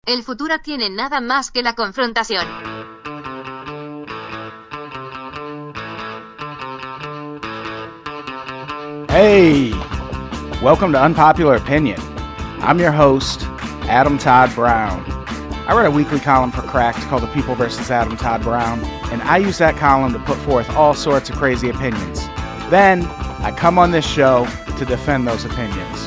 El futuro tiene nada más que la confrontación. Hey, welcome to Unpopular Opinion. I'm your host, Adam Todd Brown. I write a weekly column for Cracked called The People vs. Adam Todd Brown, and I use that column to put forth all sorts of crazy opinions. Then, I come on this show to defend those opinions.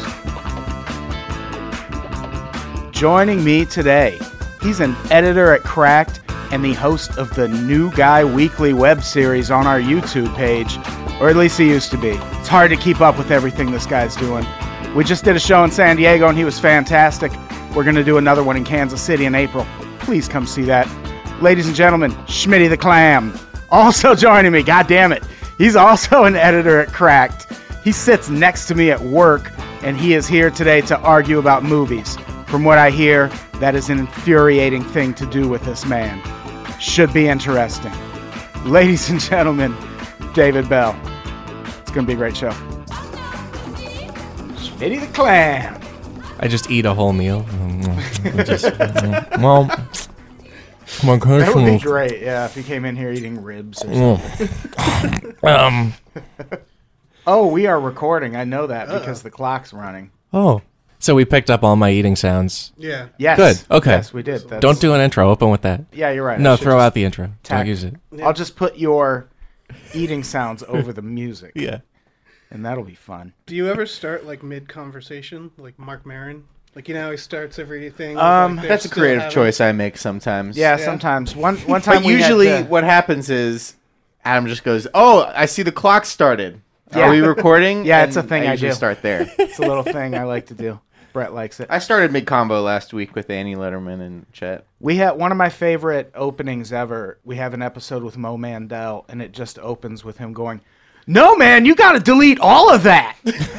Joining me today, he's an editor at Cracked and the host of the New Guy Weekly web series on our YouTube page, or at least he used to be. It's hard to keep up with everything this guy's doing. We just did a show in San Diego and he was fantastic. We're going to do another one in Kansas City in April. Please come see that. Ladies and gentlemen, Schmitty the Clam. Also joining me, god damn it, he's also an editor at Cracked. He sits next to me at work and he is here today to argue about movies. From what I hear, that is an infuriating thing to do with this man. Should be interesting. Ladies and gentlemen, David Bell. It's going to be a great show. Schmitty the Clam. I just eat a whole meal. That would be great, yeah, if he came in here eating ribs or something. Oh, we are recording. I know that because the clock's running. Oh. So we picked up all my eating sounds. Yeah. Yes. Good. Okay. Yes, we did. That's... Don't do an intro. Open with that. Yeah, you're right. No, throw out the intro. Don't use it. I'll just put your eating sounds over the music. Yeah. And that'll be fun. Do you ever start like mid-conversation, like Mark Maron? Like, you know, he starts everything. Like That's a creative choice I make sometimes. Yeah, sometimes. One time But we usually had to... what happens is Adam just goes, "Oh, I see the clock started. Yeah. Are we recording?" Yeah, it's And a thing I usually do. start there. It's a little thing I like to do. Brett likes it. I started mid-combo last week with Annie Letterman and Chet. We have one of my favorite openings ever. We have an episode with Mo Mandel, and it just opens with him going, "No, man, you got to delete all of that."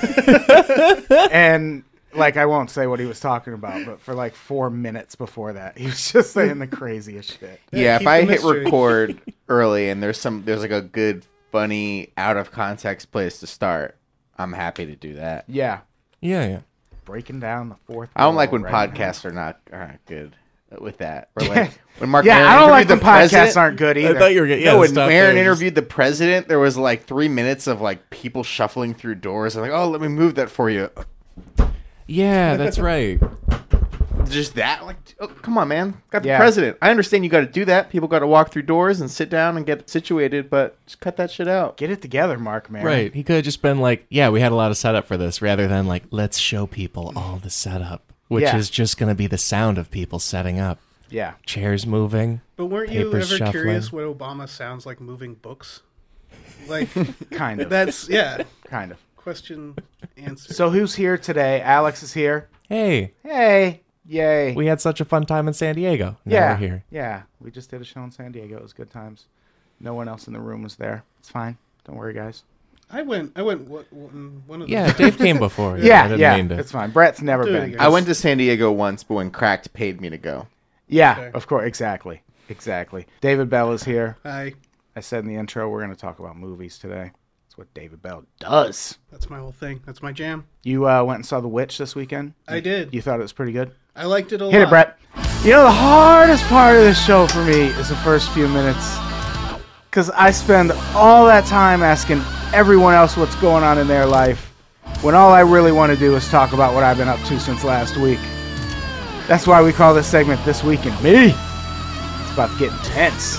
And like, I won't say what he was talking about, but for like 4 minutes before that, he was just saying the craziest shit. Yeah, if keep I the hit mystery. record early and there's like a good, funny, out of context place to start, I'm happy to do that. Yeah, Yeah. breaking down the fourth. I don't like wall when right podcasts are not good with that. Or like when Mark Yeah, Maron I don't like interviewed when the podcasts president. aren't good either. I thought you were getting. No, Yeah, when stop Maron there. interviewed the president, there was like 3 minutes of like people shuffling through doors. I'm like, "Oh, let me move that for you." Yeah, that's right. Just that, like, oh, come on, man. Got the Yeah. president. I understand you got to do that. People got to walk through doors and sit down and get situated, but just cut that shit out. Get it together, Mark Maron. Right. He could have just been like, yeah, we had a lot of setup for this, rather than like, let's show people all the setup, which Yeah. is just going to be the sound of people setting up. Yeah. Chairs moving. But weren't you Papers ever shuffling. curious what Obama sounds like moving books? Like, Kind of. that's, yeah. Kind of. Question, answer. So who's here today? Alex is here. Hey, Hey. Yay. we had such a fun time in San Diego. Now yeah. we're here. Yeah. We just did a show in San Diego. It was good times. No one else in the room was there. It's fine. Don't worry, guys. I went one of the... Yeah, Dave came before. I Yeah, didn't mean to. it's fine. Brett's never Do it been. again. I went to San Diego once, but when Cracked paid me to go. Yeah, Okay. of course. Exactly. David Bell is here. Hi. I said in the intro, we're going to talk about movies today. That's what David Bell does. That's my whole thing. That's my jam. You went and saw The Witch this weekend? I did. You thought it was pretty good? I liked it a lot. Hit it, Brett. You know, the hardest part of this show for me is the first few minutes. Because I spend all that time asking everyone else what's going on in their life, when all I really want to do is talk about what I've been up to since last week. That's why we call this segment This Week in Me. It's about to get intense.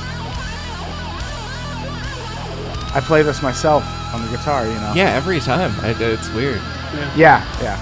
I play this myself on the guitar, you know. Yeah, every time. It's weird. Yeah.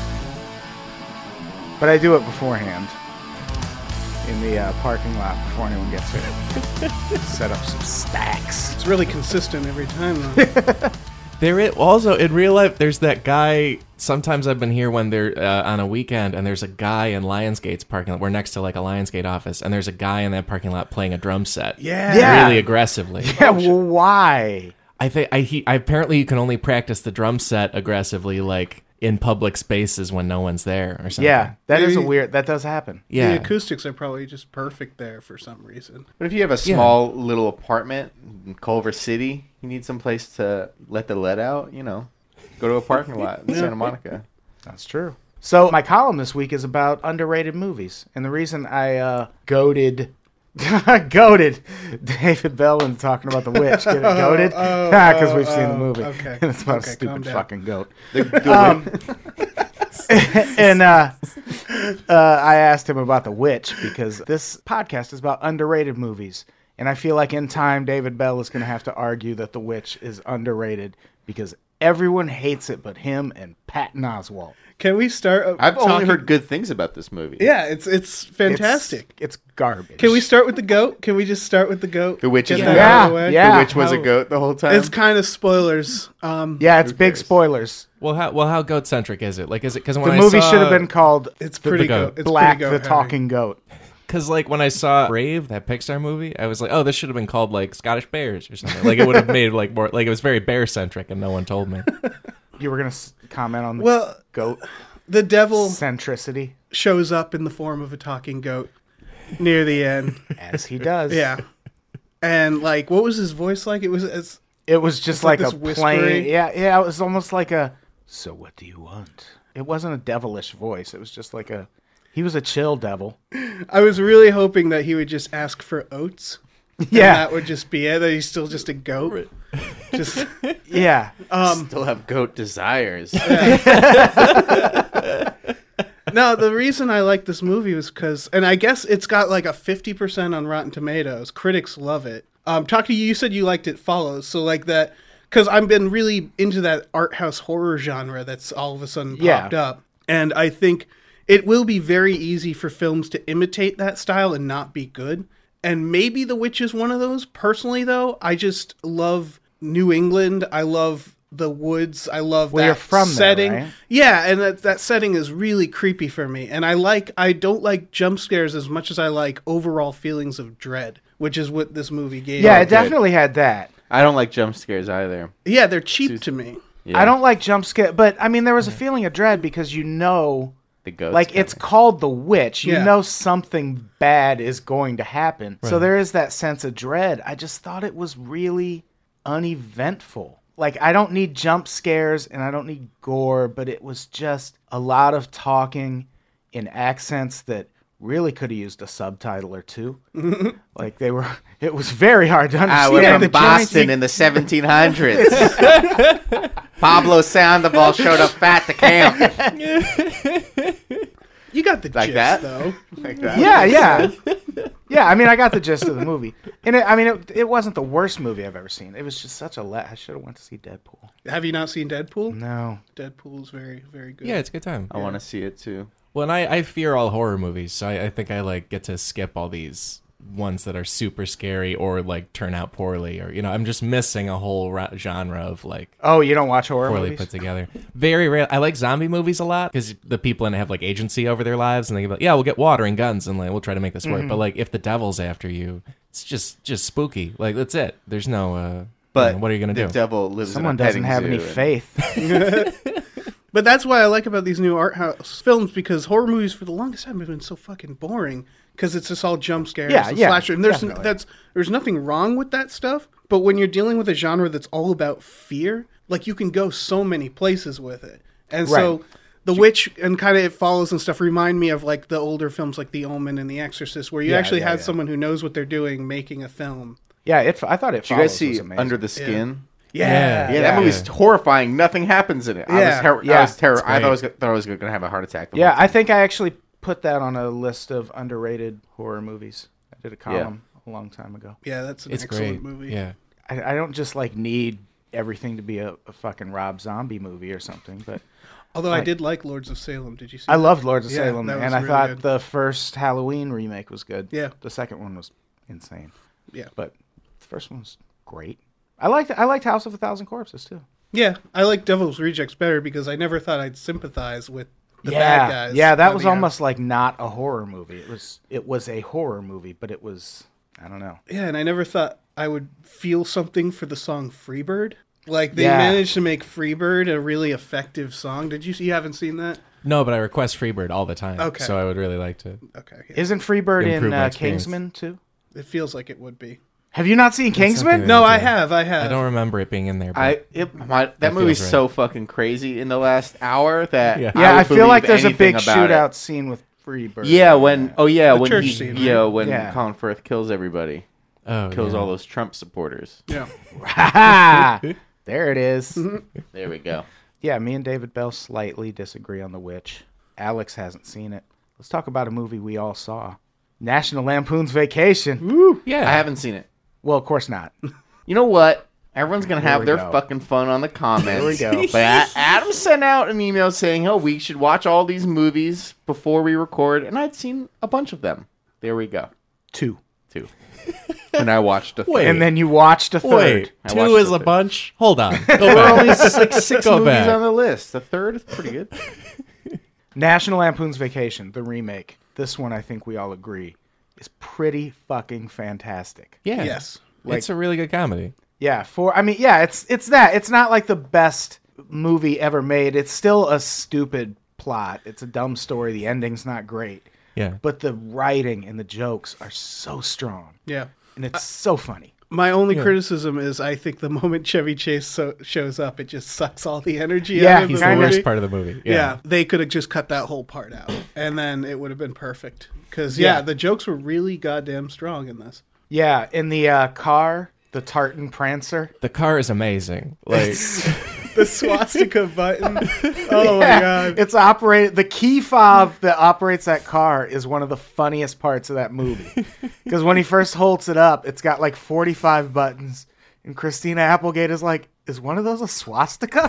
But I do it beforehand. In the parking lot before anyone gets here. Set up some stacks. It's really consistent every time, though. There is also in real life. There's that guy. Sometimes I've been here when they're on a weekend, and there's a guy in Lionsgate's parking lot. We're next to like a Lionsgate office, and there's a guy in that parking lot playing a drum set. Yeah. Really aggressively. Yeah, well, why? I think apparently you can only practice the drum set aggressively like in public spaces when no one's there or something. Yeah, that is a Maybe- weird. That does happen. Yeah. The acoustics are probably just perfect there for some reason. But if you have a small little apartment in Culver City, you need some place to let the lead out, you know, go to a parking lot in Santa Monica. That's true. So my column this week is about underrated movies, and the reason I goaded David Bell into talking about The Witch. Get it goaded? Because we've seen the movie. Okay. And it's about a Okay, stupid calm fucking goat. The And I asked him about The Witch because this podcast is about underrated movies. And I feel like in time, David Bell is going to have to argue that The Witch is underrated because everyone hates it but him and Patton Oswalt. Can we start? I've only talking- heard good things about this movie. Yeah, it's fantastic. It's garbage. Can we start with the goat? Can we just start with the goat? The witch is Get a that goat. out of the way? Yeah. The witch was a How- goat the whole time. It's kind of spoilers. Yeah, it's big cares? spoilers. Well, how goat centric is it? Like, is it because when The I movie saw, should have been called It's pretty goat. goat. It's Black pretty the goat Talking Goat. Because, like, when I saw Brave, that Pixar movie, I was like, oh, this should have been called, like, Scottish Bears or something. Like, it would have made, like, more... Like, it was very bear-centric, and no one told me. You were going to comment on the Well, goat the devil centricity? shows up in the form of a talking goat near the end. As he does. Yeah, and like, what was his voice like? It was It was just like like, this a whispery- plain... Yeah, it was almost like a, so what do you want? It wasn't a devilish voice. It was just like a... He was a chill devil. I was really hoping that he would just ask for oats. And Yeah, that would just be it. That he's still just a goat. Just yeah. Still have goat desires. no. The reason I like this movie was because, and I guess it's got like a 50% on Rotten Tomatoes. Critics love it. Talk to you. You said you liked It Follows, so like that because I've been really into that art house horror genre that's all of a sudden popped up, and I think it will be very easy for films to imitate that style and not be good. And maybe The Witch is one of those. Personally, though, I just love New England. I love the woods. I love Well, that you're from there, setting. right? Yeah, and that setting is really creepy for me. And I don't like jump scares as much as I like overall feelings of dread, which is what this movie gave Yeah, me. it definitely had that. I don't like jump scares either. Yeah, they're cheap to me. Yeah. I don't like jump scare, but I mean, there was a feeling of dread because you know... The goats. Like, it's called The Witch. You Yeah. know something bad is going to happen. So there is that sense of dread. I just thought it was really uneventful. Like, I don't need jump scares and I don't need gore, but it was just a lot of talking in accents that really could have used a subtitle or two. Like, it was very hard to understand. we're The from Boston in the 1700s. Pablo Sandoval showed up fat to camp. You got the Like gist, that? though. Like that. Yeah. Yeah, I mean, I got the gist of the movie. And it wasn't the worst movie I've ever seen. It was just such a I should have went to see Deadpool. Have you not seen Deadpool? No. Deadpool is very, very good. Yeah, it's a good time. I want to see it too. Well, and I fear all horror movies, so I think I, like, get to skip all these ones that are super scary or, like, turn out poorly. Or, you know, I'm just missing a whole genre of, like, Oh, you don't watch horror poorly movies? put together. Very rare. I like zombie movies a lot because the people in it have like agency over their lives, and they go, like, yeah, we'll get water and guns, and like we'll try to make this work. But like if the devil's after you, it's just spooky. Like that's it. There's no. But what are you gonna the do? devil lives Someone in a doesn't petting have zoo any and- faith. But that's why I like about these new art house films, because horror movies for the longest time have been so fucking boring because it's just all jump scares and slasher. And definitely. there's nothing wrong with that stuff. But when you're dealing with a genre that's all about fear, like you can go so many places with it. And so Right. The Witch and kind of It Follows and stuff remind me of like the older films like The Omen and The Exorcist, where you actually had someone who knows what they're doing making a film. Yeah, I thought it. Did you guys see Under the Skin? Yeah. Yeah, that movie's horrifying. Nothing happens in it. I Yeah. was terrible. It's I great. thought I was going to have a heart attack. the Yeah, whole time. I think I actually put that on a list of underrated horror movies. I did a column a long time ago. Yeah, that's an It's excellent great. movie. Yeah. I don't just like need everything to be a fucking Rob Zombie movie or something, but Although I did like Lords of Salem. Did you see I that? loved Lords of Yeah, Salem, that was and I really thought good. the first Halloween remake was good. Yeah. The second one was insane, Yeah. but the first one was great. I liked House of a Thousand Corpses too. Yeah, I like Devil's Rejects better because I never thought I'd sympathize with the bad guys. Yeah, that by was the end. almost like not a horror movie. It was a horror movie, but it was, I don't know. Yeah, and I never thought I would feel something for the song Freebird. Like they Yeah. managed to make Freebird a really effective song. Did you haven't seen that? No, but I request Freebird all the time. Okay. So I would really like to. Okay. Yeah. Isn't Freebird Improve in my experience. Kingsman too? It feels like it would be. Have you not seen Kingsman? No, I have. I don't remember it being in there. But That movie's feels right. so fucking crazy in the last hour that Yeah. Yeah, I would feel like believe there's a big anything about shootout it. scene with Freebird. Yeah, when when church he scene, when Yeah. Colin Firth kills everybody, kills all those Trump supporters. Yeah. Ha There it is. There we go. Yeah, me and David Bell slightly disagree on The Witch. Alex hasn't seen it. Let's talk about a movie we all saw. National Lampoon's Vacation. Yeah. I haven't seen it. Well, of course not. You know what? Everyone's gonna Here have we their go. fucking fun on the comments. Here we go. But Adam sent out an email saying, "Oh, we should watch all these movies before we record," and I'd seen a bunch of them. There we go. 2. And I watched a third. Wait. And then you watched a third. Wait, I 2 watched is the a third. bunch? Hold on. Go There were back. only like 6 Go movies back. on the list. The third is pretty good. National Lampoon's Vacation, the remake. This one, I think we all agree, is pretty fucking fantastic. Yeah. Yes. It's a really good comedy. Yeah, it's that. It's not like the best movie ever made. It's still a stupid plot. It's a dumb story. The ending's not great. Yeah. But the writing and the jokes are so strong. Yeah. And it's so funny. My only criticism is I think the moment Chevy Chase shows up, it just sucks all the energy Yeah, out of He's the the movie. worst part of the movie. Yeah, they could have just cut that whole part out, and then it would have been perfect. Because Yeah. the jokes were really goddamn strong in this. Yeah, in the car, the Tartan Prancer. The car is amazing. Like, The swastika button. Oh my god. It's operated. The key fob that operates that car is one of the funniest parts of that movie. Because when he first holds it up, it's got like 45 buttons, and Christina Applegate is like, "Is one of those a swastika?"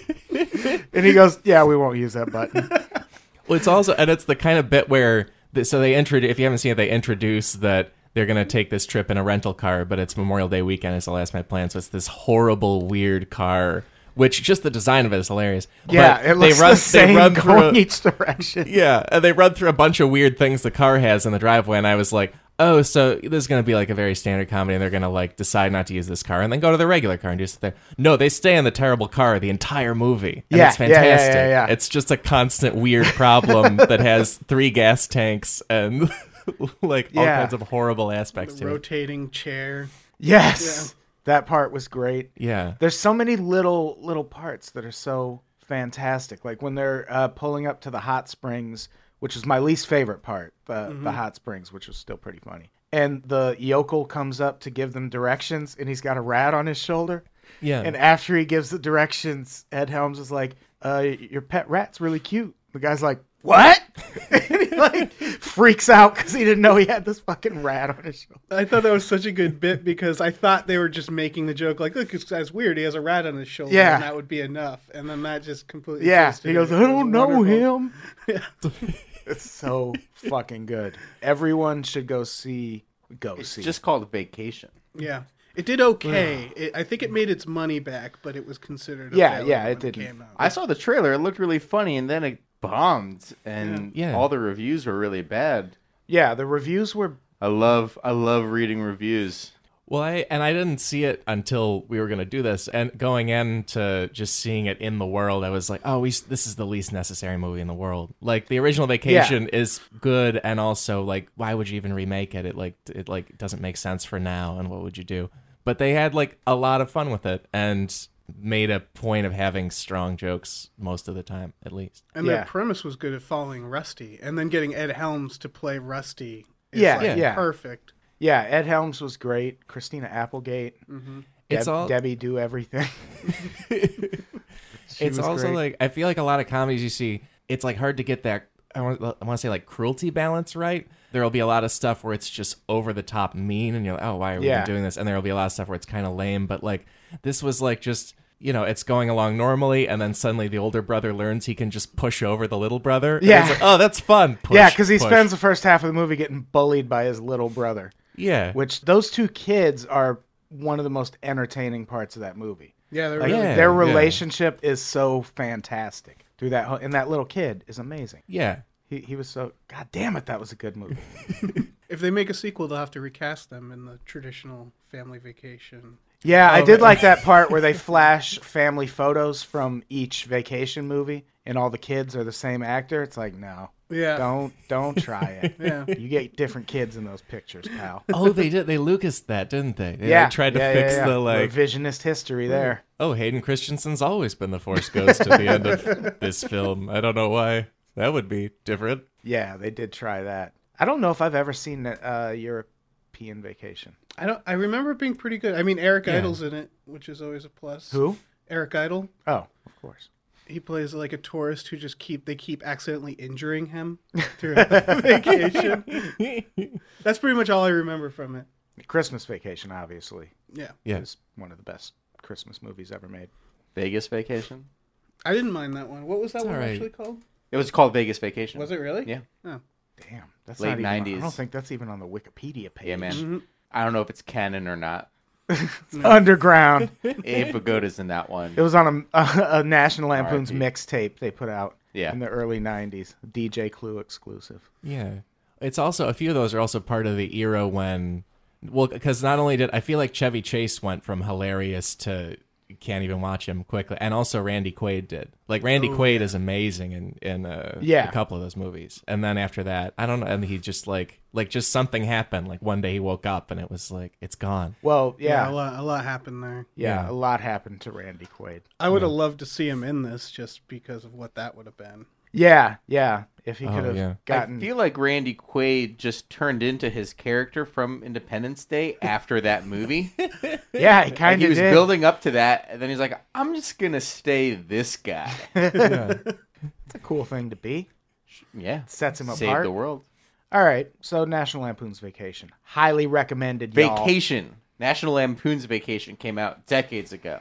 And he goes, "Yeah, we won't use that button." well, it's also, and it's the kind of bit where, so they introduce, if you haven't seen it, they introduce that they're going to take this trip in a rental car, but it's Memorial Day weekend. It's the last minute plan. So it's this horrible, weird car, which just the design of it is hilarious. Yeah, But it looks the same going each direction. Yeah, and they run through a bunch of weird things the car has in the driveway, and I was like, oh, so this is going to be like a very standard comedy, and they're going to like decide not to use this car and then go to the regular car and do something. No, they stay in the terrible car the entire movie. And Yeah, it's yeah, yeah, fantastic. yeah. It's just a constant weird problem that has 3 gas tanks and like all Yeah. kinds of horrible aspects The to it. rotating chair. Yes, that part was great. Yeah. There's so many little parts that are so fantastic. Like when they're pulling up to the hot springs, which is my least favorite part, the hot springs, which was still pretty funny. And the yokel comes up to give them directions, and he's got a rat on his shoulder. Yeah. And after he gives the directions, Ed Helms is like, "Your pet rat's really cute." The guy's like, "What?" And he like freaks out because he didn't know he had this fucking rat on his shoulder. I thought that was such a good bit because I thought they were just making the joke like, look, this guy's weird. He has a rat on his shoulder, Yeah. and that would be enough. And then that just completely Yeah, twisted he goes, it. "I It don't was know wonderful. him." It's so fucking good. Everyone should go see. It's just called Vacation. Yeah. It did okay. I think it made its money back, but it was considered a Yeah, failure yeah, it when didn't. came out. I saw the trailer. It looked really funny, and then it bombed, and Yeah. all the reviews were really bad. Yeah, the reviews were. I love reading reviews. Well, I didn't see it until we were going to do this, and going into just seeing it in the world, I was like, oh, this is the least necessary movie in the world. Like the original Vacation is good, and also like, why would you even remake it? It doesn't make sense for now, and what would you do? But they had like a lot of fun with it, and made a point of having strong jokes most of the time, at least. And Yeah. the premise was good at following Rusty, and then getting Ed Helms to play Rusty. Is Yeah, like yeah. perfect. Yeah, Ed Helms was great. Christina Applegate. It's all Debbie do everything. it's was also great. like I feel like a lot of comedies you see, it's like hard to get that. I want to say like cruelty balance right. There'll be a lot of stuff where it's just over the top mean, and you're like, oh, why are we even doing this? And there'll be a lot of stuff where it's kind of lame. But like this was like just, you know, it's going along normally, and then suddenly the older brother learns he can just push over the little brother. And Yeah. it's like, oh, that's fun. Push, Yeah, because he push. spends the first half of the movie getting bullied by his little brother. Yeah. Which those two kids are one of the most entertaining parts of that movie. Yeah, they're Like, really Yeah. their relationship is so fantastic through that, and that little kid is amazing. Yeah. He was so, god damn it, that was a good movie. If they make a sequel, they'll have to recast them in the traditional family vacation. Yeah, I Oh, did man. like that part where they flash family photos from each vacation movie, and all the kids are the same actor. It's like, no, Yeah. Don't try it. Yeah. You get different kids in those pictures, pal. Oh, they did. They Lucased that, didn't they? Yeah, They tried to fix the like. revisionist history there. Oh, Hayden Christensen's always been the Force Ghost at the end of this film. I don't know why. That would be different. Yeah, they did try that. I don't know if I've ever seen European Vacation. I remember it being pretty good. I mean, Eric Yeah. Idle's in it, which is always a plus. Who? Eric Idle. Oh, of course. He plays like a tourist who just keep accidentally injuring him throughout the vacation. That's pretty much all I remember from it. Christmas Vacation, obviously, Yeah. Yeah. is one of the best Christmas movies ever made. Vegas Vacation. I didn't mind that one. What was that It's one all right. actually called? It was called Vegas Vacation. Was it really? Yeah. Oh. Damn, that's Late not even on- 90s. I don't think that's even on the Wikipedia page. Yeah, man. Mm-hmm. I don't know if it's canon or not. Underground. Abe Vigoda's in that one. It was on a National Lampoon's R.I.P. mixtape they put out Yeah. in the early 90s. DJ Clue exclusive. Yeah. It's also, a few of those are also part of the era when, well, because not only did, I feel like Chevy Chase went from hilarious to you can't even watch him quickly, and also Randy Quaid did. Like, Randy Quaid is amazing in Yeah. a couple of those movies. And then after that, I don't know, and he just like just something happened. Like, one day he woke up and it was like, it's gone. Well, Yeah, yeah. a lot happened there. Yeah, Yeah. a lot happened to Randy Quaid. I would have loved to see him in this just because of what that would have been. Yeah. If he Oh, could have yeah. gotten... I feel like Randy Quaid just turned into his character from Independence Day after that movie. Yeah, he Like kind he of was did. building up to that, and then he's like, I'm just going to stay this guy. Yeah. It's a cool thing to be. Yeah. Sets him Save apart. the world. All right, so National Lampoon's Vacation. Highly recommended, y'all. Vacation. National Lampoon's Vacation came out decades ago.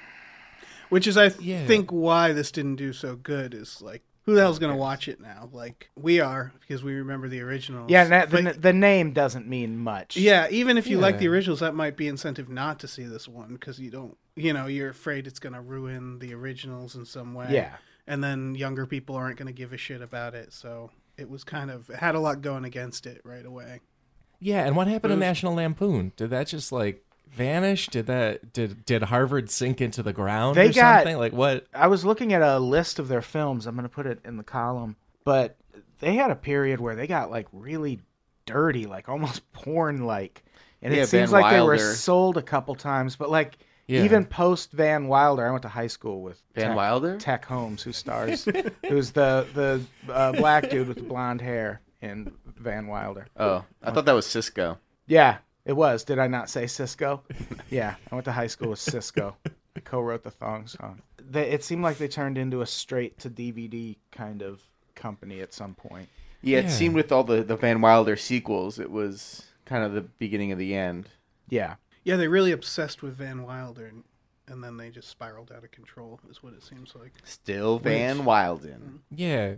Which is, I Yeah. think, why this didn't do so good. Is like, who the hell's going to watch it now? Like, we are, because we remember the originals. Yeah, But- the name doesn't mean much. yeah, even if you like Yeah. the originals, that might be incentive not to see this one, because you don't, you're afraid it's going to ruin the originals in some way. Yeah. And then younger people aren't going to give a shit about it, so it was it had a lot going against it right away. Yeah, and what happened to National Lampoon? Did that just like vanish? Did Harvard sink into the ground They or got- something? Like what? I was looking at a list of their films. I'm going to put it in the column. But they had a period where they got like really dirty, like almost porn-like. And Yeah, it seems Van like they were Wilder. sold a couple times. But like Yeah. even post Van Wilder, I went to high school with Van Wilder? Tech Holmes, who stars, who's the black dude with the blonde hair in Van Wilder. Oh, I thought that was Cisco. Yeah, it was. Did I not say Cisco? Yeah, I went to high school with Cisco. I co-wrote the thong song. It seemed like they turned into a straight-to-DVD kind of company at some point. Yeah, it Yeah. seemed with all the Van Wilder sequels, it was kind of the beginning of the end. Yeah. Yeah, they really obsessed with Van Wilder, and then they just spiraled out of control, is what it seems like. Still Van Wilden. Yeah,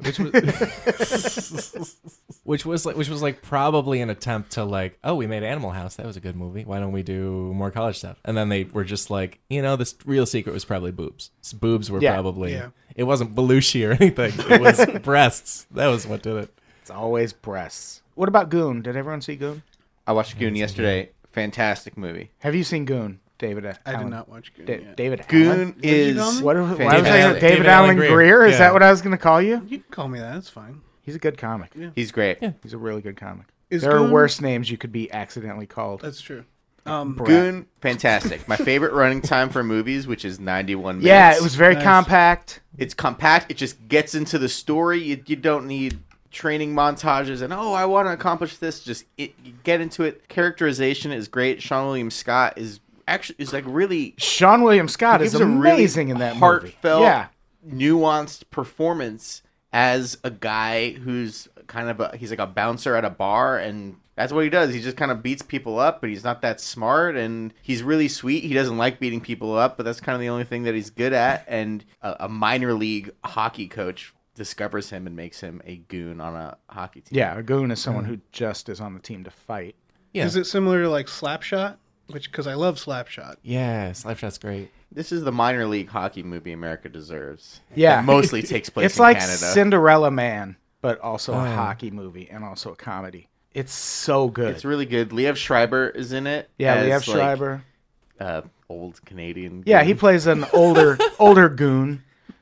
which was like probably an attempt to like, oh, we made Animal House. That was a good movie. Why don't we do more college stuff? And then they were just like, this real secret was probably boobs. Boobs were Yeah. probably. Yeah. It wasn't Belushi or anything. It was breasts. That was what did it. It's always breasts. What about Goon? Did everyone see Goon? I watched Goon yesterday. Fantastic movie. Have you seen Goon, David? I Allen? did not watch Goon yet. David Goon Allen? did you is call me? Why was I Fantastic. David Allen Greer? Is Yeah. that what I was going to call you? You can call me that, that's fine. He's a good comic. He's great. Yeah. He's a really good comic. Is There are Goon- worse names you could be accidentally called. That's true. Goon, fantastic. My favorite running time for movies, which is 91 minutes. Yeah, it was very Nice. compact. It's compact. It just gets into the story. You don't need training montages and I want to accomplish this. Just you get into it. Characterization is great. Sean William Scott is like really Sean William Scott he is gives a really amazing in that heartfelt, movie. Yeah. nuanced performance as a guy who's kind of he's like a bouncer at a bar, and that's what he does. He just kind of beats people up, but he's not that smart, and he's really sweet. He doesn't like beating people up, but that's kind of the only thing that he's good at. And a minor league hockey coach discovers him and makes him a goon on a hockey team. Yeah, a goon is someone who just is on the team to fight. Yeah. Is it similar to like Slapshot? Because I love Slapshot. Yeah, Slapshot's great. This is the minor league hockey movie America deserves. Yeah. It mostly takes place It's in like Canada. Cinderella Man, but also a Oh. hockey movie and also a comedy. It's so good. It's really good. Liev Schreiber is in it. yeah, as, Liev like, Schreiber. old Canadian. Yeah, goon. he plays an older goon.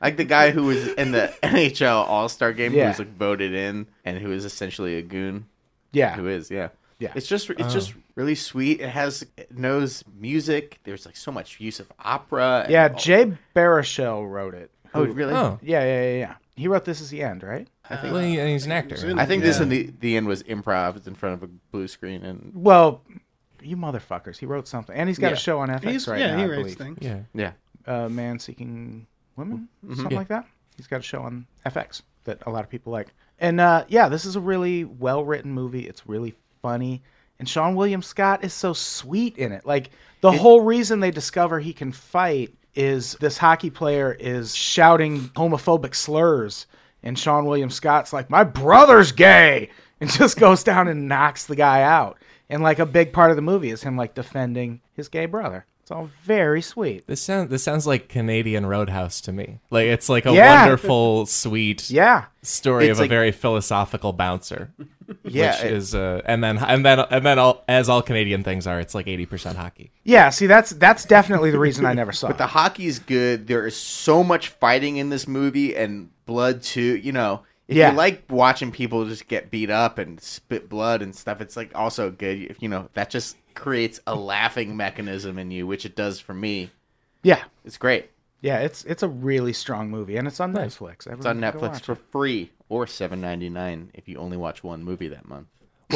Like the guy who was in the NHL All-Star game who Yeah. was like voted in and who is essentially a goon. Yeah. Who is, yeah. Yeah. It's just really sweet. It knows music. There's like so much use of opera. And Yeah, Jay Baruchel wrote it. Oh, really? Oh, Yeah. He wrote This Is the End, right? well, he's an actor. I think this in the end was improv. It's in front of a blue screen and Well, you motherfuckers. He wrote something. And he's got Yeah. a show on FX right now, he I writes believe. things. Yeah. yeah. Man Seeking Women, something Yeah. like that. He's got a show on FX that a lot of people like. And yeah, this is a really well-written movie. It's really funny. And Sean William Scott is so sweet in it. Like, the whole reason they discover he can fight is this hockey player is shouting homophobic slurs. And Sean William Scott's like, my brother's gay! And just goes down and knocks the guy out. And, like, a big part of the movie is him, like, defending his gay brother. It's all very sweet. This sounds like Canadian Roadhouse to me. Like it's like a Yeah. wonderful, sweet Yeah. story It's of a like- very philosophical bouncer. Yeah, which is and then all, as all Canadian things are, it's like 80% hockey. Yeah, see, that's definitely the reason I never saw But it. the hockey's good. There is so much fighting in this movie and blood too. You know, if Yeah. you like watching people just get beat up and spit blood and stuff, it's like also good. If you know, that just creates a laughing mechanism in you, which it does for me. Yeah. It's great. Yeah, it's a really strong movie, and it's on Netflix. It's on Netflix for free or $7.99 if you only watch one movie that month.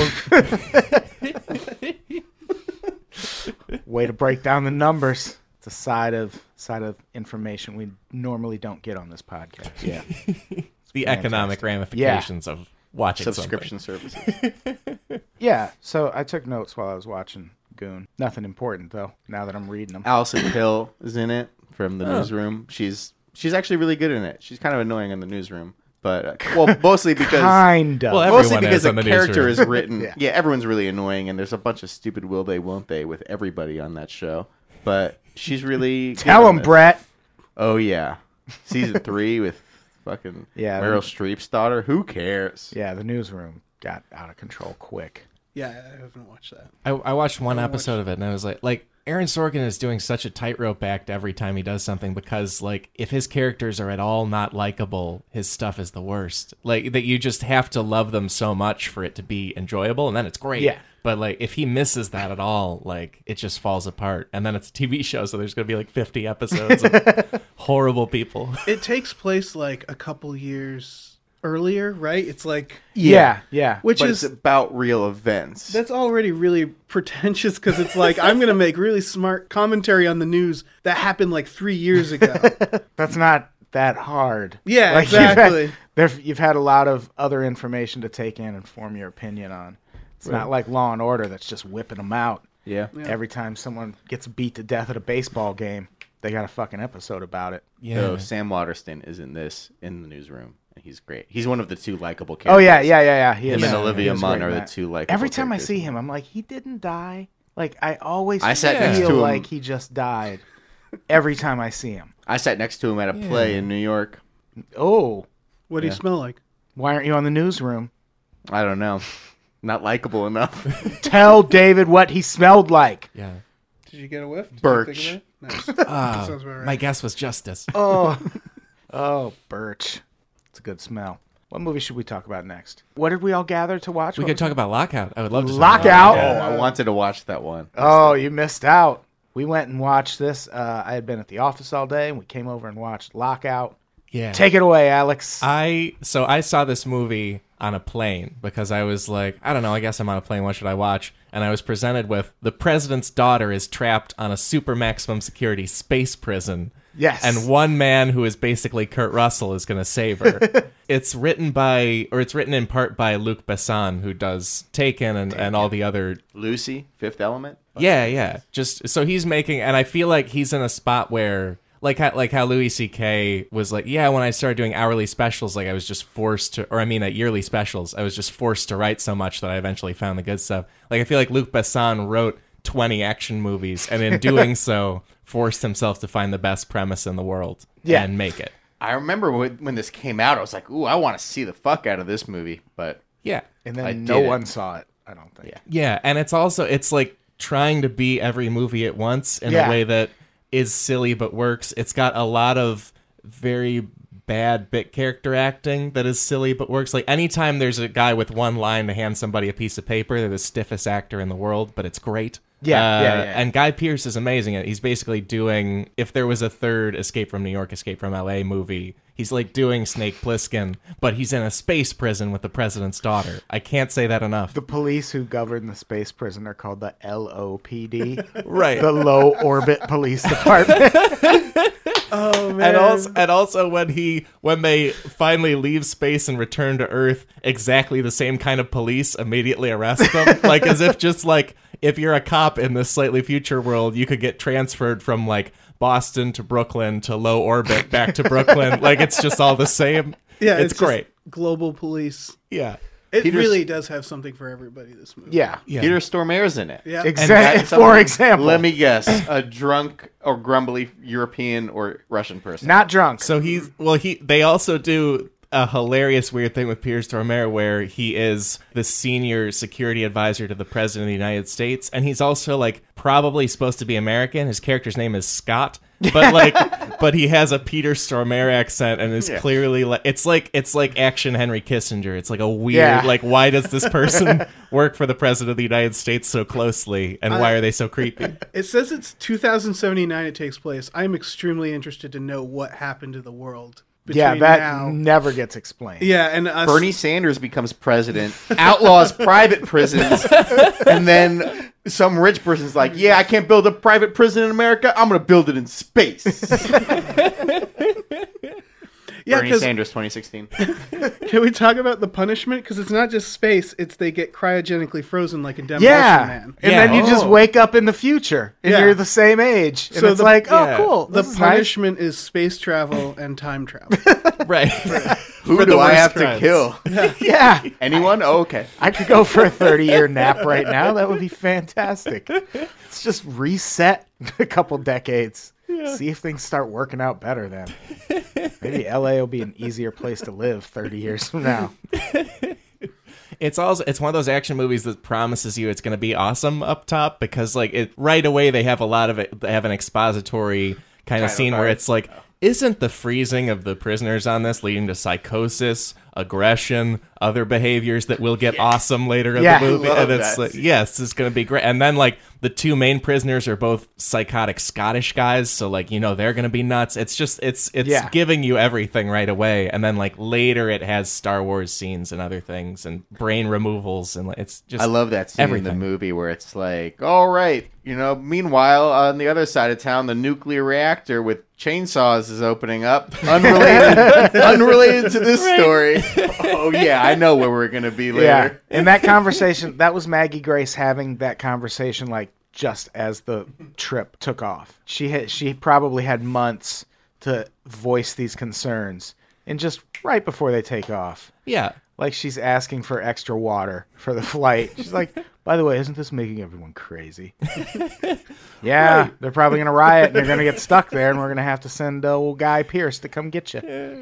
Way to break down the numbers. It's a side of information we normally don't get on this podcast. Yeah. The economic ramifications of watching Subscription services. Yeah, so I took notes while I was watching Goon. Nothing important, though, now that I'm reading them. Allison Hill is in it from the newsroom. She's actually really good in it. She's kind of annoying in the newsroom, but well, mostly because Kind of. Well, mostly everyone because is the on the character newsroom. is written. Yeah. Yeah, everyone's really annoying, and there's a bunch of stupid will they won't they with everybody on that show. But she's really good Tell on him, this. Brett. Oh yeah, season 3 with fucking Yeah, Meryl Streep's daughter. Who cares? Yeah, the newsroom got out of control quick. Yeah, I haven't watched that. I watched one episode of it and I was like Aaron Sorkin is doing such a tightrope act every time he does something because like if his characters are at all not likable, his stuff is the worst. Like that you just have to love them so much for it to be enjoyable and then it's great. Yeah. But like if he misses that at all, like it just falls apart. And then it's a TV show, so there's gonna be like 50 episodes of horrible people. It takes place like a couple years earlier, right? It's like Yeah. which But is it's about real events. that's already really pretentious because it's like I'm gonna make really smart commentary on the news that happened like 3 years ago. That's not that hard. Yeah, you've had- exactly. You've had a lot of other information to take in and form your opinion on. It's not like Law and Order that's just whipping them out. yeah. Every time someone gets beat to death at a baseball game, they got a fucking episode about it. Yeah. So Sam Waterston is in the newsroom. And he's great. He's one of the two likable characters. Oh yeah. He Him is. and Olivia He is Munn great are in the that. two likable Every time I characters. see him, I'm like, he didn't die. Like I always I sat next feel to him. like he just died. Every time I see him. I sat next to him at a play in New York. Oh, What do you smell like? why aren't you on the newsroom? I don't know. Not likable enough. Tell David what he smelled like. Yeah. Did you get a whiff? Did you Birch. think of it? Nice. Sounds about right. My guess was Justice. Oh, birch. It's a good smell. What movie should we talk about next? What did we all gather to watch? We What could was talk it? about Lockout. I would love to talk Lockout? about Oh, I wanted to watch that one. Oh, you missed out. We went and watched this. I had been at the office all day, and we came over and watched Lockout. Yeah. Take it away, Alex. I saw this movie on a plane because I was like, I don't know, I guess I'm on a plane, what should I watch? And I was presented with the president's daughter is trapped on a super maximum security space prison. Yes. And one man who is basically Kurt Russell is going to save her. It's written in part by Luc Besson, who does Taken and all the other. Lucy, Fifth Element. Yeah. Just so he's making, and I feel like he's in a spot where, like how Louis C.K. was like, yeah, when I started doing hourly specials, like I was just forced to, or I mean at yearly specials, I was just forced to write so much that I eventually found the good stuff. Like I feel like Luc Besson wrote 20 action movies, and in doing so, forced himself to find the best premise in the world and make it. I remember when this came out, I was like, ooh, I want to see the fuck out of this movie. But Yeah. and then I no didn't. one saw it, I don't think. Yeah, and it's like trying to be every movie at once in Yeah. a way that is silly but works. It's got a lot of very bad bit character acting that is silly but works. Like anytime there's a guy with one line to hand somebody a piece of paper, they're the stiffest actor in the world, but it's great. Yeah. And Guy Pearce is amazing. He's basically doing, if there was a third Escape from New York, Escape from LA movie, he's like doing Snake Plissken, but he's in a space prison with the president's daughter. I can't say that enough. The police who govern the space prison are called the LOPD. Right. The Low Orbit Police Department. Oh man! And also when they finally leave space and return to Earth, exactly the same kind of police immediately arrest them. Like as if just like if you're a cop in this slightly future world, you could get transferred from like Boston to Brooklyn to low orbit back to Brooklyn. Like it's just all the same. Yeah, it's just great. Global police. Yeah. It Peter's- really does have something for everybody. This movie. Yeah. Peter Stormare's in it. Yeah. Exactly. And For example. let me guess, a drunk or grumbly European or Russian person. Not drunk. So they also do a hilarious weird thing with Piers Tormare where he is the senior security advisor to the president of the United States, and he's also like probably supposed to be American. His character's name is Scott, but he has a Peter Stormare accent and is clearly like it's like action Henry Kissinger. It's like a weird like why does this person work for the president of the United States so closely, and why are they so creepy? It says it's 2079. It takes place. I'm extremely interested to know what happened to the world. Yeah, between that now. never gets explained. Yeah, and us. Bernie Sanders becomes president, outlaws private prisons, and then some rich person's like, yeah, I can't build a private prison in America. I'm going to build it in space. Yeah, Bernie 'cause- Sanders 2016. Can we talk about the punishment? Because it's not just space; it's they get cryogenically frozen like in Demolition Yeah. Man. And Yeah. then you just wake up in the future and Yeah. you're the same age. And So it's the- like, oh, yeah. cool. The This is nice. punishment is space travel and time travel. Right. Who For the do I worst have crimes. to kill? Yeah. Anyone? Oh, okay. I could go for a 30-year nap right now. That would be fantastic. Let's just reset a couple decades. See if things start working out better then. Maybe LA will be an easier place to live 30 years from now. It's one of those action movies that promises you it's going to be awesome up top because like it right away they have a lot of it. They have an expository kind of scene where it's like, isn't the freezing of the prisoners on this leading to psychosis, aggression, other behaviors that will get awesome later in Yeah. the movie? Love And it's that like, scene. yes, it's going to be great. And then like the two main prisoners are both psychotic Scottish guys, so like they're going to be nuts. It's just it's Yeah. giving you everything right away, and then like later it has Star Wars scenes and other things and brain removals, and it's just I love that scene in everything. the movie where it's like, all right, meanwhile, on the other side of town, the nuclear reactor with chainsaws is opening up. Unrelated to this story. Oh, yeah, I know where we're going to be later. Yeah. And that conversation, that was Maggie Grace having that conversation like just as the trip took off. She probably had months to voice these concerns. And just right before they take off, Yeah. like she's asking for extra water for the flight. She's like, by the way, isn't this making everyone crazy? Yeah, they're probably going to riot and you're going to get stuck there and we're going to have to send old Guy Pearce to come get you.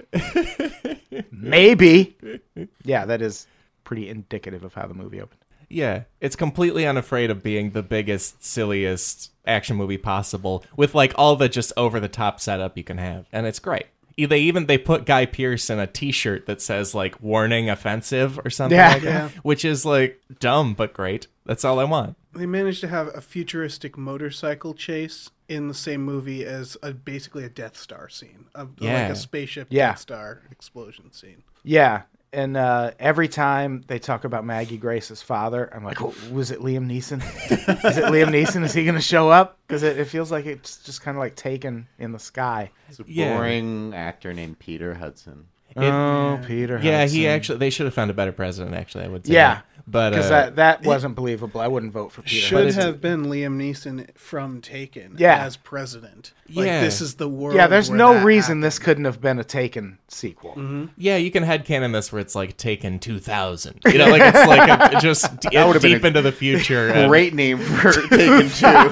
Maybe. Yeah, that is pretty indicative of how the movie opened. Yeah, it's completely unafraid of being the biggest, silliest action movie possible with like all the just over the top setup you can have, and it's great. They put Guy Pearce in a T-shirt that says like "warning offensive" or something Yeah. like that, which is like dumb but great. That's all I want. They managed to have a futuristic motorcycle chase in the same movie as basically a Death Star scene, like Yeah. a spaceship Yeah. Death Star explosion scene. Yeah, and every time they talk about Maggie Grace's father, I'm like, was it Liam Neeson? Is it Liam Neeson? Is he going to show up? Because it feels like it's just kind of like Taken in the sky. It's a Yeah. boring actor named Peter Hudson. Peter Yeah, Hudson. they should have found a better president. Actually, I would say. Yeah, but because that wasn't believable. I wouldn't vote for Peter Should Hudson. have been Liam Neeson from Taken Yeah. as president. Like, Yeah. this is the world. Yeah, there's where no that reason happened. this couldn't have been a Taken sequel. yeah, you can headcanon this where it's like Taken 2000. Like it's like just would've been deep into the future. and- Great name for Taken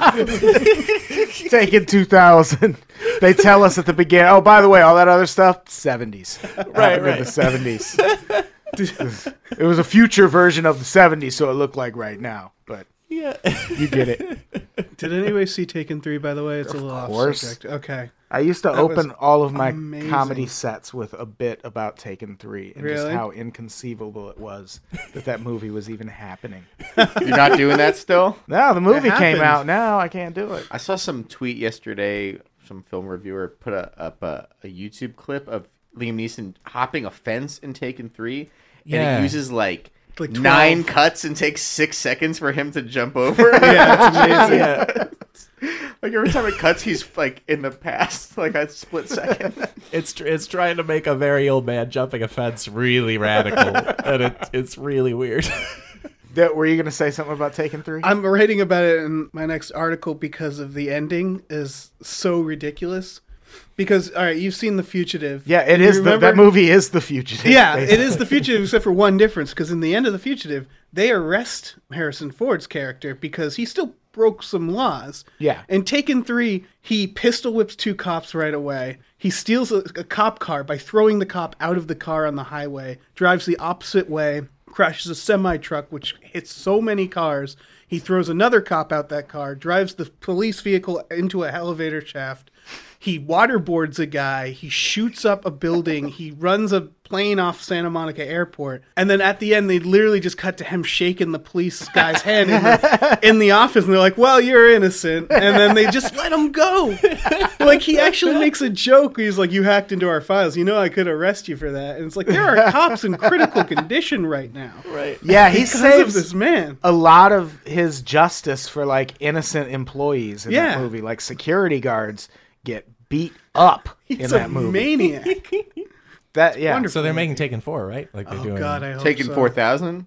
2. Taken 2000. They tell us at the beginning, oh, by the way, all that other stuff, 70s. Right, In the 70s. It was a future version of the 70s, so it looked like right now. But Yeah. you get it. Did anybody see Taken 3, by the way? It's a little off course. subject. Okay. I used to That open was all of my amazing. comedy sets with a bit about Taken 3 and just Really? how inconceivable it was that movie was even happening. You're not doing that still? No, the movie came happened. out. Now I can't do it. I saw some tweet yesterday. Some film reviewer put up a YouTube clip of Liam Neeson hopping a fence in Taken 3, and Yeah. it uses like 12. 9 cuts and takes 6 seconds for him to jump over. Yeah, it's amazing. Yeah. Like every time it cuts, he's like in the past, like a split second. It's trying to make a very old man jumping a fence really radical, and it's really weird. Were you going to say something about Taken 3? I'm writing about it in my next article because of the ending is so ridiculous. Because, all right, you've seen The Fugitive. Yeah, it You is. remember- That movie is The Fugitive. Yeah, basically. it is The Fugitive, except for one difference. Because in the end of The Fugitive, they arrest Harrison Ford's character because he still broke some laws. Yeah. In Taken 3, he pistol whips 2 cops right away. He steals a cop car by throwing the cop out of the car on the highway, drives the opposite way, crashes a semi-truck, which hits so many cars. He throws another cop out that car, drives the police vehicle into an elevator shaft. He waterboards a guy. He shoots up a building. He runs a plane off Santa Monica Airport. And then at the end, they literally just cut to him shaking the police guy's hand in the office. And they're like, well, you're innocent. And then they just let him go. Like, he actually makes a joke. He's like, you hacked into our files. You know I could arrest you for that. And it's like, there are cops in critical condition right now. Right. Yeah, he Because of saves this man. a lot of his justice for like innocent employees in that Yeah. movie. Like security guards get beat up in He's that a movie. maniac. That yeah. wonderful. So they're making Taken 4, right? Like they're Oh, doing. God, I hope Taken so. 4,000.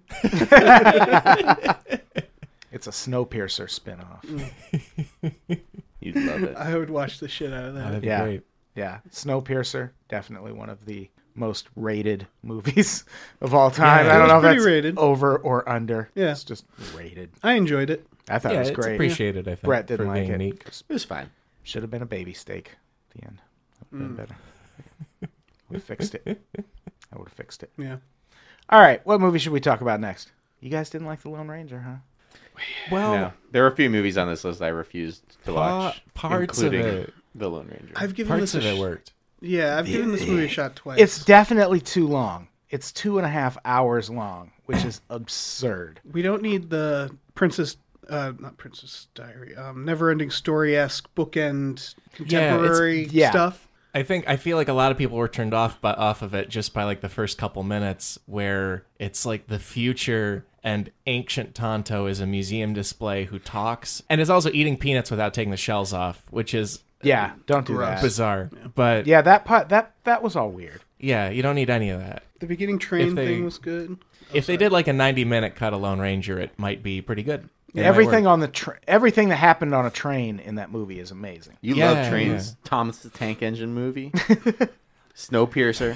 It's a Snowpiercer spinoff. You'd love it. I would watch the shit out of Oh, that. that'd be Yeah. great. Yeah, Snowpiercer, definitely one of the most rated movies of all time. Yeah, I don't it was know if pretty that's rated. over or under. Yeah. It's just rated. I enjoyed it. I thought Yeah, it was it's great. appreciated. I think Brett didn't for like being it. neat. It was fine. Should have been a baby steak at the end. Would have been better. Would have fixed it. I would have fixed it. Yeah. All right, what movie should we talk about next? You guys didn't like The Lone Ranger, huh? Well, No, there are a few movies on this list I refused to watch, parts of including it. The Lone Ranger. I've given parts this of a it worked. Yeah, I've given this movie a shot twice. It's definitely too long. It's 2.5 hours long, which is absurd. We don't need the not Princess Diary, Neverending Story-esque bookend contemporary yeah. stuff. I feel like a lot of people were turned off of it just by like the first couple minutes where it's like the future and ancient Tonto is a museum display who talks and is also eating peanuts without taking the shells off, which is Yeah, don't do Gross. that. bizarre. But Yeah, that part that was all weird. yeah, you don't need any of that. The beginning train If they- thing was good. If they did like a 90-minute cut of Lone Ranger, it might be pretty good. It might Everything work. on the everything that happened on a train in that movie is amazing. You Yeah, love trains. yeah. Thomas the Tank Engine movie. Snowpiercer.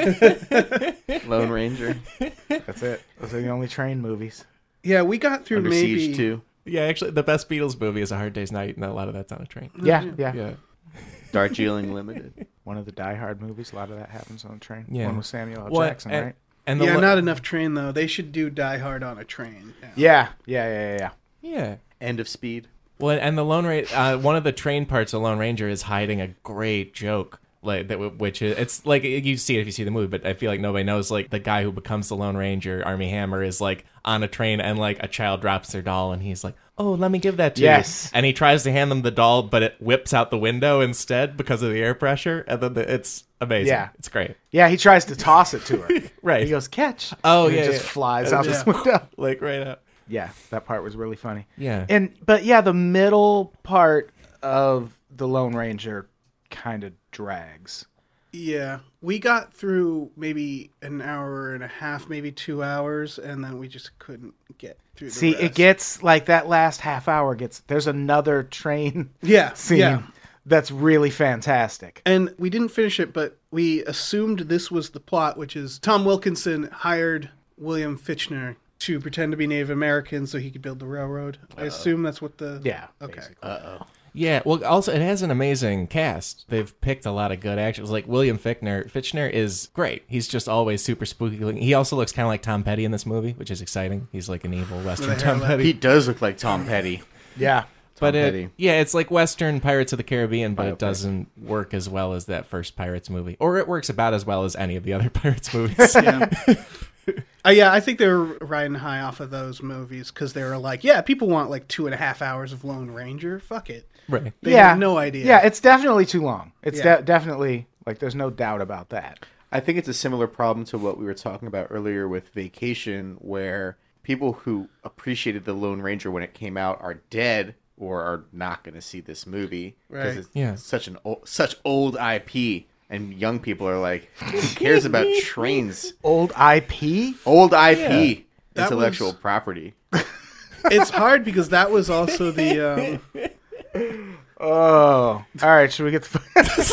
Lone Ranger. That's it. Those are the only train movies. Yeah, we got through Under maybe Siege 2. Yeah, actually, the best Beatles movie is A Hard Day's Night, and a lot of that's on a train. Yeah, yeah. Yeah. Darjeeling Limited. One of the Die Hard movies. A lot of that happens on a train. Yeah. One with Samuel L. Well, Jackson, and- right? And the Yeah, lo- not enough train though. They should do Die Hard on a train. Yeah. Yeah. End of Speed. Well, and the Lone Ranger, one of the train parts of Lone Ranger is hiding a great joke, like that, which is it's like you see it if you see the movie, but I feel like nobody knows. Like the guy who becomes the Lone Ranger, Armie Hammer, is like on a train, and like a child drops their doll, and he's like, "Oh, let me give that to Yes. you." And he tries to hand them the doll, but it whips out the window instead because of the air pressure, and then it's amazing. Yeah. It's great. Yeah, he tries to toss it to her. Right. He goes, catch. Oh, and yeah, it just yeah. flies out this Yeah. window. Like right out. Yeah, that part was really funny. Yeah. But yeah, the middle part of the Lone Ranger kind of drags. Yeah, we got through maybe an hour and a half, maybe 2 hours, and then we just couldn't get through. The See, it rest. gets like that last half hour there's another train yeah, scene yeah. that's really fantastic. And we didn't finish it, but we assumed this was the plot, which is Tom Wilkinson hired William Fichtner to pretend to be Native American so he could build the railroad. I assume that's what the... Yeah, Okay. Uh-oh. Yeah, well, also it has an amazing cast. They've picked a lot of good actors. Like William Fichtner. Fichtner is great. He's just always super spooky looking. He also looks kind of like Tom Petty in this movie, which is exciting. He's like an evil Western With a Tom hairline. Petty. He does look like Tom Petty. Yeah. But Petty. it's like Western Pirates of the Caribbean, but it Biopic. doesn't work as well as that first Pirates movie. Or it works about as well as any of the other Pirates movies. Yeah, I think they were riding high off of those movies because they were like, yeah, people want like 2.5 hours of Lone Ranger. Fuck it. Right. They had no idea. Yeah, it's definitely too long. It's Yeah. definitely, like, there's no doubt about that. I think it's a similar problem to what we were talking about earlier with Vacation, where people who appreciated the Lone Ranger when it came out are dead or are not going to see this movie because Right. it's such old IP, and young people are like, who cares about trains? Old IP? Old IP, That intellectual was- property. It's hard because that was also the. Oh. All right, should we get the...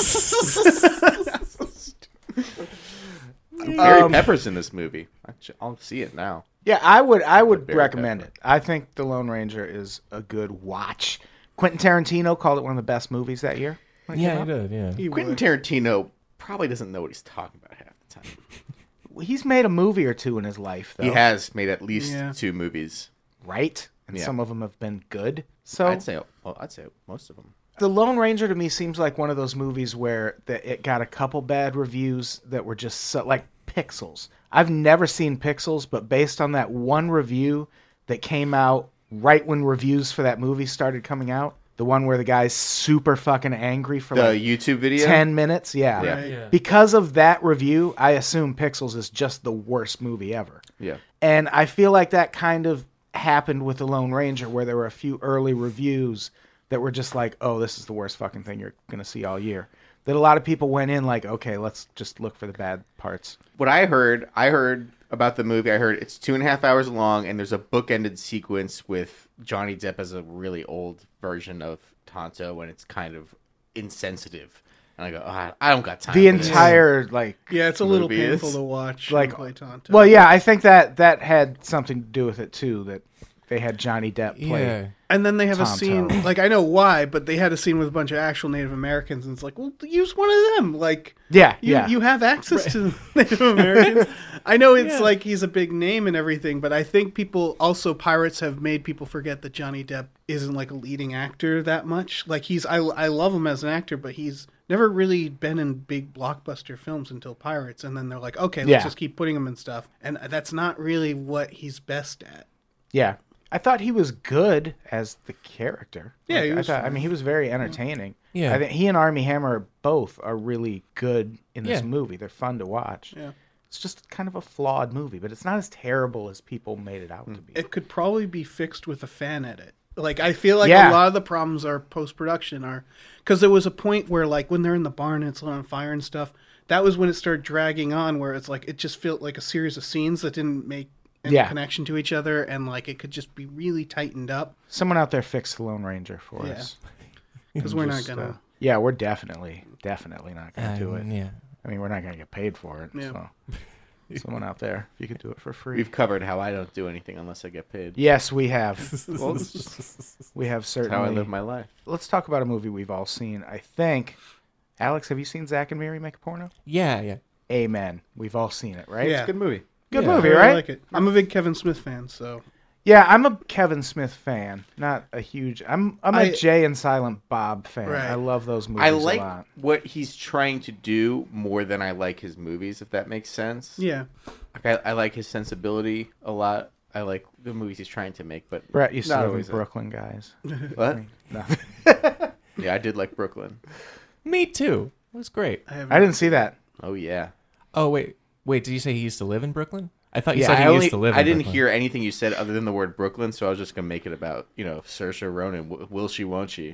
Barry Pepper's in this movie. I'll see it now. Yeah, I would Barry recommend Pepper. it. I think The Lone Ranger is a good watch. Quentin Tarantino called it one of the best movies that year. Yeah, he did, yeah. Quentin Tarantino probably doesn't know what he's talking about half the time. He's made a movie or two in his life, though. He has made at least Yeah. 2 movies. Right? And Yeah. some of them have been good. So I'd say most of them. The Lone Ranger to me seems like one of those movies where it got a couple bad reviews that were just so, like Pixels. I've never seen Pixels, but based on that one review that came out right when reviews for that movie started coming out, the one where the guy's super fucking angry for The like YouTube video? 10 minutes, yeah. Yeah. Right. Yeah. Because of that review, I assume Pixels is just the worst movie ever. Yeah. And I feel like that kind of happened with The Lone Ranger, where there were a few early reviews that were just like, oh, this is the worst fucking thing you're going to see all year. That a lot of people went in like, okay, let's just look for the bad parts. What I heard about the movie, I heard it's 2.5 hours long, and there's a bookended sequence with Johnny Depp as a really old version of Tonto, and it's kind of insensitive. And I go, I don't got time The for this. entire, like, Yeah, it's a little Movie is- painful to watch. like, and play Tonto. well, yeah, I think that had something to do with it too, that they had Johnny Depp play. Yeah. And then they have a Tonto. scene, like, I know why, but they had a scene with a bunch of actual Native Americans, and it's like, well, use one of them. Like, Yeah, you, yeah. you have access to Native Americans. I know it's like he's a big name and everything, but I think Pirates have made people forget that Johnny Depp isn't like a leading actor that much. Like, I love him as an actor, but he's never really been in big blockbuster films until Pirates, and then they're like, okay, let's Yeah. just keep putting him in stuff. And that's not really what he's best at. Yeah. I thought he was good as the character. Yeah, he was I fine. mean, he was very entertaining. Yeah. I think he and Armie Hammer both are really good in this Yeah. movie. They're fun to watch. Yeah. It's just kind of a flawed movie, but it's not as terrible as people made it out to be. It could probably be fixed with a fan edit. Like, I feel like Yeah. a lot of the problems are post-production are because there was a point where, like, when they're in the barn and it's on fire and stuff, that was when it started dragging on, where it's like it just felt like a series of scenes that didn't make any Yeah. connection to each other, and like it could just be really tightened up. Someone out there fix the Lone Ranger for Yeah. us. Because we're not Just, gonna. yeah, we're definitely not going to do it. Yeah. I mean, we're not going to get paid for it. Yeah. So, someone out there, if you could do it for free. We've covered how I don't do anything unless I get paid. Yes, we have. Well, it's just We have how I certainly. live my life. Let's talk about a movie we've all seen. I think. Alex, have you seen Zack and Miri Make a Porno? Yeah, yeah. Amen. We've all seen it, right? Yeah. Good movie. Good Yeah. movie, I really right? like it. I'm a big Kevin Smith fan, so Yeah, I'm a Kevin Smith fan, not a huge. I'm a I- Jay and Silent Bob fan. Right. I love those movies I a like lot. what he's trying to do more than I like his movies, if that makes sense. yeah. Like, I like his sensibility a lot. I like the movies he's trying to make, but Brett used to not live in always Brooklyn, guys. What? No. Yeah, I did like Brooklyn. Me too. It was great. haven't- I didn't see that. Oh yeah. Oh, wait. Did you say he used to live in Brooklyn? I thought you Yeah, said he I used to live in I didn't Brooklyn. hear anything you said other than the word Brooklyn, so I was just gonna make it about Saoirse Ronan. Will she? Won't she?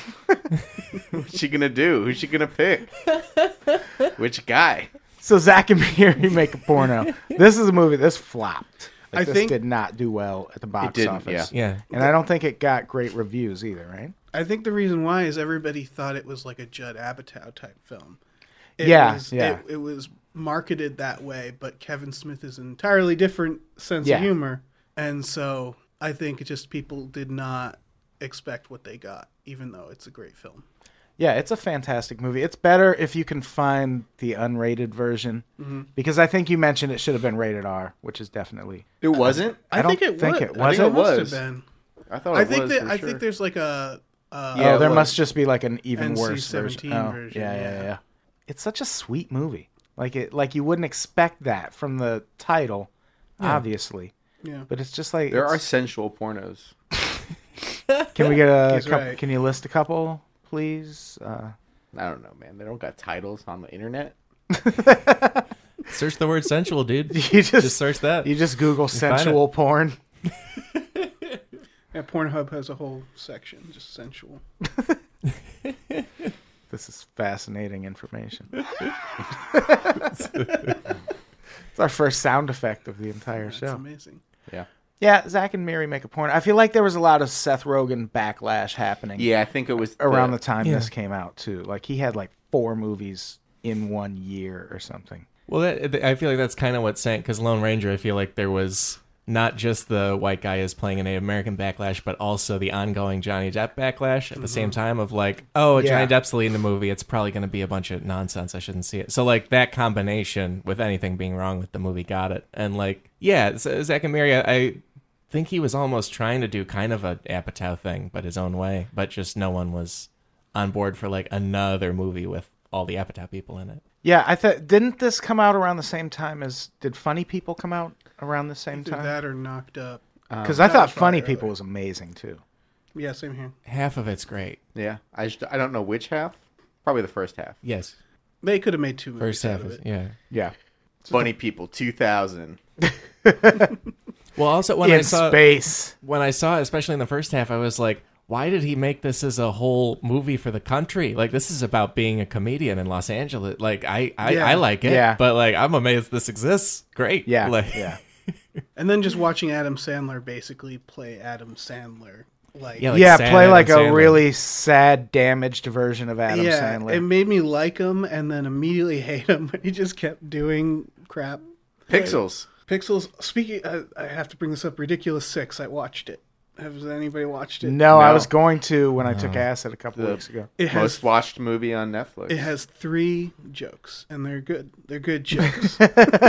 What's she gonna do? Who's she gonna pick? Which guy? So Zack and Miri Make a Porno. This is a movie. This flopped. Like, I this think- did not do well at the box didn't, office. Yeah. And I don't think it got great reviews either, right? I think the reason why is everybody thought it was like a Judd Apatow type film. Yeah, yeah. It was marketed that way, but Kevin Smith is an entirely different sense Yeah. of humor, and so I think it just people did not expect what they got, even though it's a great film. Yeah, it's a fantastic movie. It's better if you can find the unrated version, because I think you mentioned it should have been rated R, which is definitely. It wasn't. I don't think it think was. it I think was. it must Was. have been. I thought I it think was. that for I sure. think there's like a Yeah, there like must just be like an even worse NC-17 version. version, Yeah, yeah. yeah. It's such a sweet movie. Like you wouldn't expect that from the title, obviously. yeah. But it's just like there are it's- sensual pornos. Can we get a He's couple? right. Can you list a couple, please? I don't know, man. They don't got titles on the internet. Search the word sensual, dude. You Just search that. You just Google find it. sensual porn. Yeah, Pornhub has a whole section just sensual. This is fascinating information. It's our first sound effect of the entire That's show. amazing. Yeah. Yeah, Zach and Miri make a porn. I feel like there was a lot of Seth Rogen backlash happening Yeah, I think it was around the time Yeah. this came out too. Like he had like 4 movies in 1 year or something. Well, I feel like that's kind of what sank, because Lone Ranger, I feel like there was not just the white guy is playing an American backlash, but also the ongoing Johnny Depp backlash at the same time of like, oh, Yeah. Johnny Depp's the lead in the movie. It's probably going to be a bunch of nonsense. I shouldn't see it. So like that combination with anything being wrong with the movie got it. And like, yeah, Zach and Miri, I think he was almost trying to do kind of a Apatow thing, but his own way. But just no one was on board for like another movie with all the Apatow people in it. Yeah, I thought didn't this come out around the same time as did Funny People come out around the same Either time? that or Knocked Up. Because I that thought was probably Funny People earlier. was amazing too. Yeah, same here. Half of it's great. Yeah, I don't know which half. Probably the first half. Yes. They could have made 2 movies First half out of is, it. yeah. Yeah, Funny People 2000. Well, also when in I saw space. when I saw it, especially in the first half, I was like, why did he make this as a whole movie for the country? Like, this is about being a comedian in Los Angeles. Like, I Yeah. like it, Yeah. but like, I'm amazed this exists. Great. Yeah, Like, yeah. And then just watching Adam Sandler basically play Adam Sandler. Like, Yeah, like Yeah, sad play Adam like a Sandler. really sad, damaged version of Adam yeah, Sandler. it made me like him and then immediately hate him when he just kept doing crap. Pixels. Pixels. Speaking, I have to bring this up. Ridiculous 6. I watched it. Has anybody watched it? No, I No. was going to when I took acid a couple The- weeks ago. It Most has watched movie on Netflix. it has 3 jokes, and they're good. They're good jokes.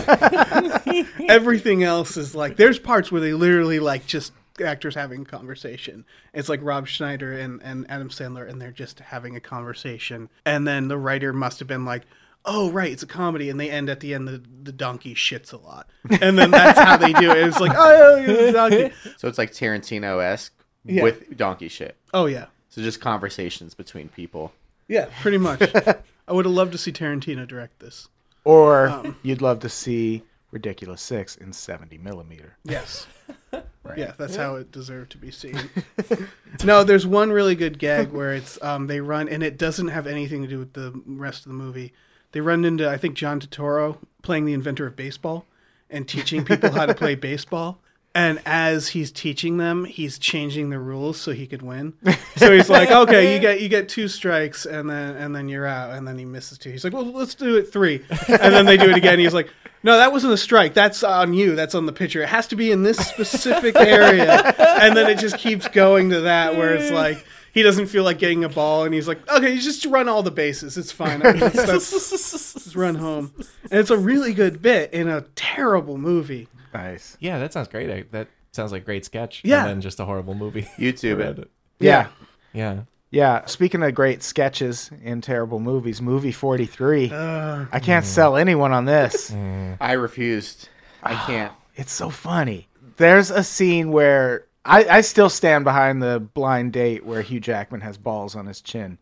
Everything else is like there's parts where they literally like just actors having a conversation. It's like Rob Schneider and Adam Sandler, and they're just having a conversation. And then the writer must have been like, "Oh, right, it's a comedy," and they end at the end. The donkey shits a lot, and then that's how they do it. It's like, "Oh, yeah, the donkey." So it's like Tarantino-esque Yeah. with donkey shit. Oh yeah, So just conversations between people. yeah, pretty much. I would have loved to see Tarantino direct this. Or you'd love to see Ridiculous 6 in 70 millimeter. Yes. Yeah, that's how it deserved to be seen. No, there's one really good gag where it's they run, and it doesn't have anything to do with the rest of the movie. They run into, I think, John Turturro playing the inventor of baseball and teaching people how to play baseball. And as he's teaching them, he's changing the rules so he could win. So he's like, "Okay, you get 2 strikes, and then you're out." And then he misses 2. He's like, "Well, let's do it 3." And then they do it again. He's like, "No, that wasn't a strike. That's on you. That's on the pitcher. It has to be in this specific area." And then it just keeps going to that where it's like he doesn't feel like getting a ball, and he's like, "Okay, you just run all the bases. It's fine. I mean, just run home." And it's a really good bit in a terrible movie. Nice. Yeah, that sounds great. That sounds like a great sketch. Yeah. And then just a horrible movie. YouTube Around it. Yeah. Yeah. Yeah. Speaking of great sketches in terrible movies, movie 43. I can't sell anyone on this. I refused. I can't. It's so funny. There's a scene where I still stand behind the blind date where Hugh Jackman has balls on his chin.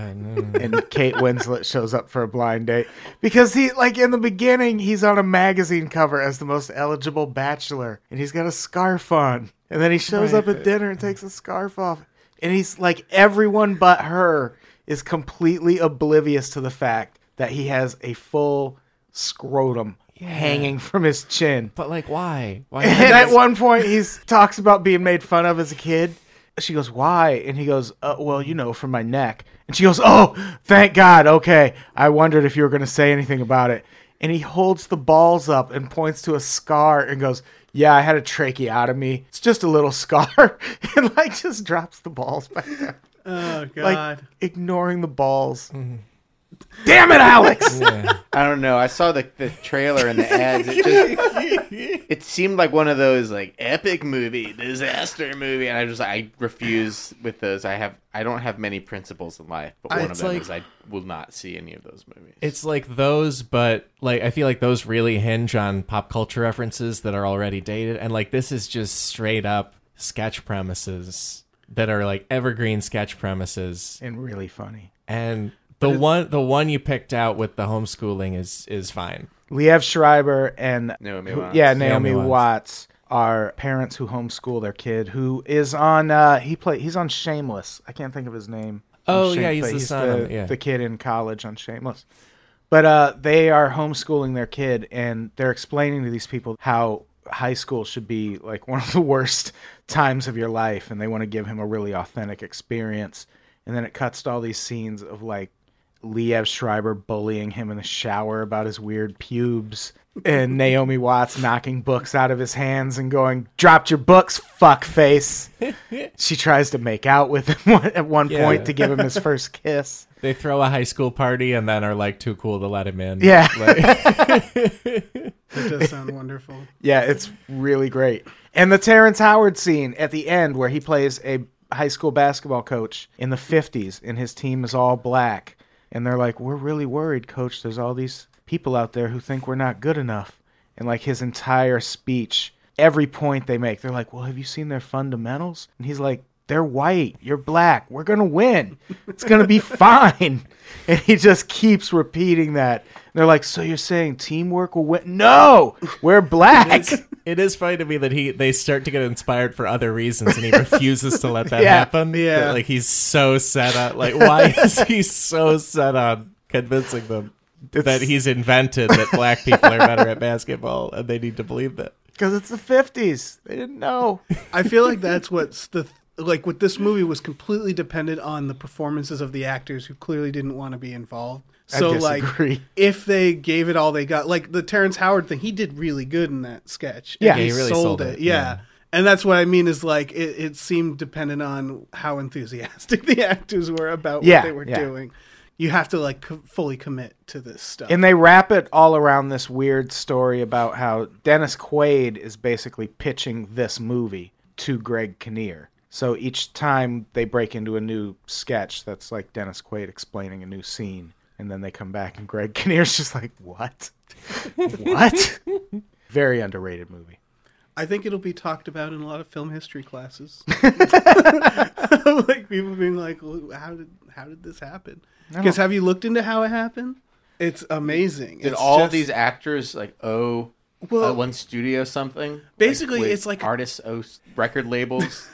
And Kate Winslet shows up for a blind date because he, like, in the beginning, he's on a magazine cover as the most eligible bachelor and he's got a scarf on, and then he shows up at dinner and takes a scarf off, and he's like, everyone but her is completely oblivious to the fact that he has a full scrotum hanging from his chin. But like, why? Why? And at one point, he talks about being made fun of as a kid. She goes, "Why?" And he goes, "Well, you know, from my neck." And she goes, "Oh, thank God. Okay. I wondered if you were going to say anything about it." And he holds the balls up and points to a scar and goes, "Yeah, I had a tracheotomy. It's just a little scar." And like just drops the balls back down. Oh God. Like ignoring the balls. Damn it, Alex! I don't know. I saw the trailer and the ads. It seemed like one of those like epic movie, disaster movie, and I refuse with those. I don't have many principles in life, but one of them is I will not see any of those movies. It's like those, but like I feel like those really hinge on pop culture references that are already dated, and like this is just straight up sketch premises that are like evergreen sketch premises And really funny. and the one you picked out with the homeschooling is fine. Liev Schreiber and Naomi Watts. Naomi Watts. Watts are parents who homeschool their kid, who is on he's on Shameless. I can't think of his name. Oh, On yeah, he's but the son, the kid in college on Shameless. But they are homeschooling their kid, and they're explaining to these people how high school should be like one of the worst times of your life, and they want to give him a really authentic experience. And then it cuts to all these scenes of like Liev Schreiber bullying him in the shower about his weird pubes, and Naomi Watts knocking books out of his hands and going, "Dropped your books, fuckface." She tries to make out with him at one point to give him his first kiss. They throw a high school party and then are like too cool to let him in. Yeah. That does sound wonderful. Yeah, it's really great. And the Terrence Howard scene at the end where he plays a high school basketball coach in the 50s and his team is all black. And they're like, "We're really worried, coach. There's all these people out there who think we're not good enough." And like his entire speech, every point they make, they're like, "Well, have you seen their fundamentals?" And he's like, "They're white. You're black. We're going to win. It's going to be fine." And he just keeps repeating that. And they're like, "So you're saying teamwork will win?" "No, we're black." It is funny to me that they start to get inspired for other reasons and he refuses to let that Yeah. happen. Yeah. Like he's so set on, like why is he so set on convincing them that he's invented that black people are better at basketball and they need to believe that? Because it's the 50s. They didn't know. I feel like that's what's with this movie was completely dependent on the performances of the actors who clearly didn't want to be involved. So I disagree. like if they gave it all they got, like the Terrence Howard thing, he did really good in that sketch. Yeah. And Yeah, he really sold it. Yeah. And that's what I mean is like it seemed dependent on how enthusiastic the actors were about what they were doing. You have to like fully commit to this stuff. And they wrap it all around this weird story about how Dennis Quaid is basically pitching this movie to Greg Kinnear. So each time they break into a new sketch, that's like Dennis Quaid explaining a new scene. And then they come back and Greg Kinnear's just like, "What? What?" Very underrated movie. I think it'll be talked about in a lot of film history classes. Like people being like, "Well, how did this happen?" Because have you looked into how it happened? It's amazing. Did It's all just- these actors like owe one studio something? Basically, wait, it's like- artists owe record labels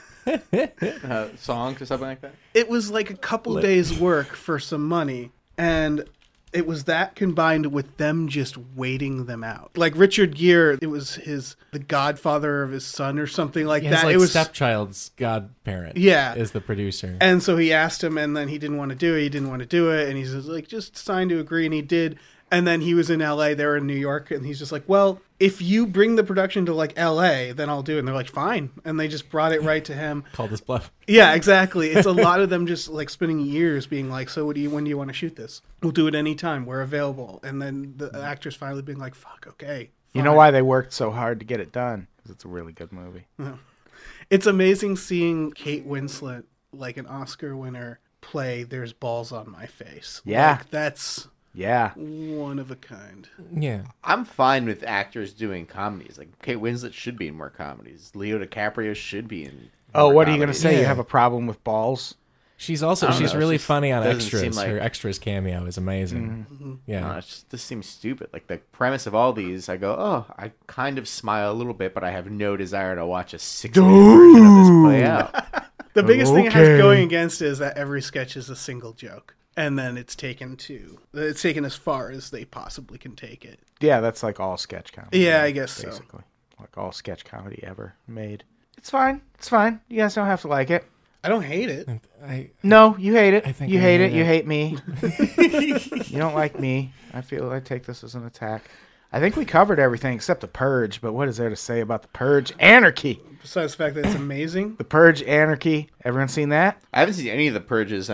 songs or something like that. it was like a couple days' work for some money, and it was that combined with them just waiting them out. Like Richard Gere, it was the godfather of his son or something like Yeah, that. it's like It was stepchild's godparent. Yeah. Is the producer. And so he asked him, and then he didn't want to do it. He didn't want to do it, and he's just like, just signed to agree, and he did. And then he was in L.A., they were in New York, and he's just like, "Well, if you bring the production to like L.A., then I'll do it." And they're like, "Fine," and they just brought it right to him. Called his bluff. Yeah, exactly. It's a lot of them just like spending years being like, "So when do you want to shoot this? We'll do it anytime. We're available." And then the actors finally being like, "Fuck, okay." You know fine." why they worked so hard to get it done? Because it's a really good movie. It's amazing seeing Kate Winslet, like an Oscar winner, play "There's Balls on My Face." Yeah. Like, that's Yeah. one of a kind. Yeah. I'm fine with actors doing comedies. Like Kate Winslet should be in more comedies. Leo DiCaprio should be in. Oh, more what are you going to comedies. say? You Yeah. have a problem with balls? She's also I don't she's know, really it's just- funny on doesn't seem extras. like- Her extras cameo is amazing. Mm-hmm. Yeah. This seems stupid. Like the premise of all these, I go, oh, I kind of smile a little bit, but I have no desire to watch a 6-minute version of this play out. The biggest thing it has Okay. going against it is that every sketch is a single joke, and then it's taken as far as they possibly can take it. Yeah, that's like all sketch comedy. Yeah, I guess so. basically. Like all sketch comedy ever made. It's fine. It's fine. You guys don't have to like it. I don't hate it. No, you hate it. I think you I hate hate it. You it. hate me. You don't like me. I take this as an attack. I think we covered everything except The Purge, but what is there to say about The Purge? Anarchy. Besides the fact that it's amazing. The Purge, Anarchy. Everyone seen that? I haven't seen any of the Purges, and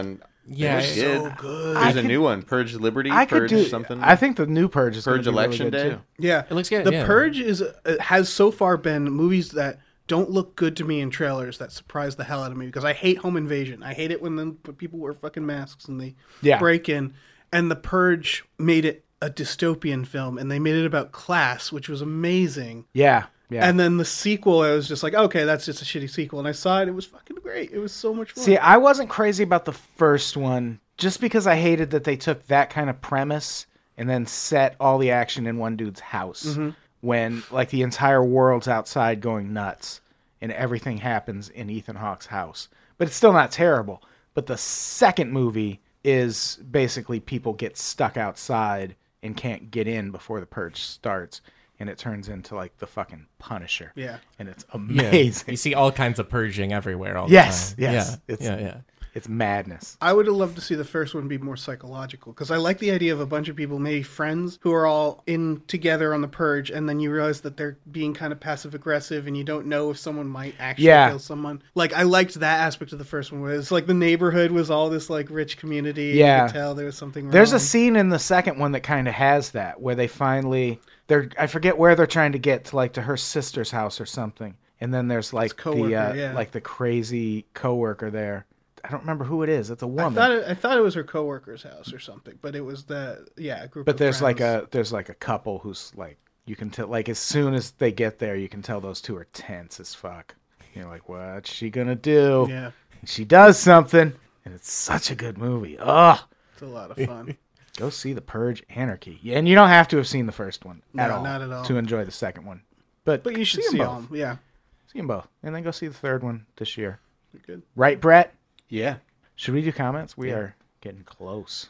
Yeah, It's it- good. good. There's a new one, Purge Liberty, I could Purge do something. I think the new Purge is Purge gonna be Election really good Day. too. Yeah, It looks good, The yeah. Purge has so far been movies that don't look good to me in trailers that surprise the hell out of me because I hate home invasion. I hate it when people wear fucking masks and they break in. And The Purge made it a dystopian film, and they made it about class, which was amazing. Yeah. And then the sequel, I was just like, okay, that's just a shitty sequel. And I saw it; it was fucking great. It was so much fun. See, I wasn't crazy about the first one just because I hated that they took that kind of premise and then set all the action in one dude's house when like the entire world's outside going nuts and everything happens in Ethan Hawke's house. But it's still not terrible. But the second movie is basically people get stuck outside and can't get in before the Purge starts. And it turns into like the fucking Punisher. Yeah. And it's yeah. amazing. You see all kinds of purging everywhere all the Yes, time. yes. Yeah. It's madness. I would have loved to see the first one be more psychological because I like the idea of a bunch of people, maybe friends, who are all in together on the Purge, and then you realize that they're being kind of passive aggressive, and you don't know if someone might actually kill someone. Like I liked that aspect of the first one, where it's like the neighborhood was all this like rich community. Yeah. And you could tell there was something wrong. There's a scene in the second one that kind of has that, where they finally I forget where they're trying to get to her sister's house or something, and then there's like coworker, like the crazy coworker there. I don't remember who it is. It's a I woman. thought it was her coworker's house or something, but it was a group. But of there's friends. like a couple who's like, you can tell, like as soon as they get there, you can tell those two are tense as fuck. You're like, what's she gonna do? Yeah, And she does something, and it's such a good movie. Ugh. it's a lot of fun. Go see The Purge Anarchy. Yeah, and you don't have to have seen the first one at No, all, not at all. to enjoy the second one. But But you should see see them all. both. Yeah, See them both, and then go see the third one this year. you're good. Right, Brett? Yeah. Should we do comments? We are getting close.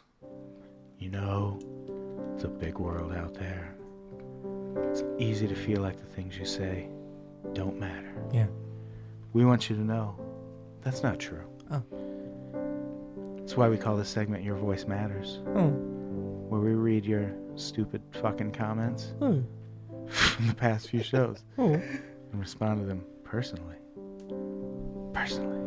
You know, it's a big world out there. It's easy to feel like the things you say don't matter. Yeah. We want you to know that's not true. Oh. That's why we call this segment Your Voice Matters, Oh. where we read your stupid fucking comments Oh. from the past few shows Oh. and respond to them personally. Personally.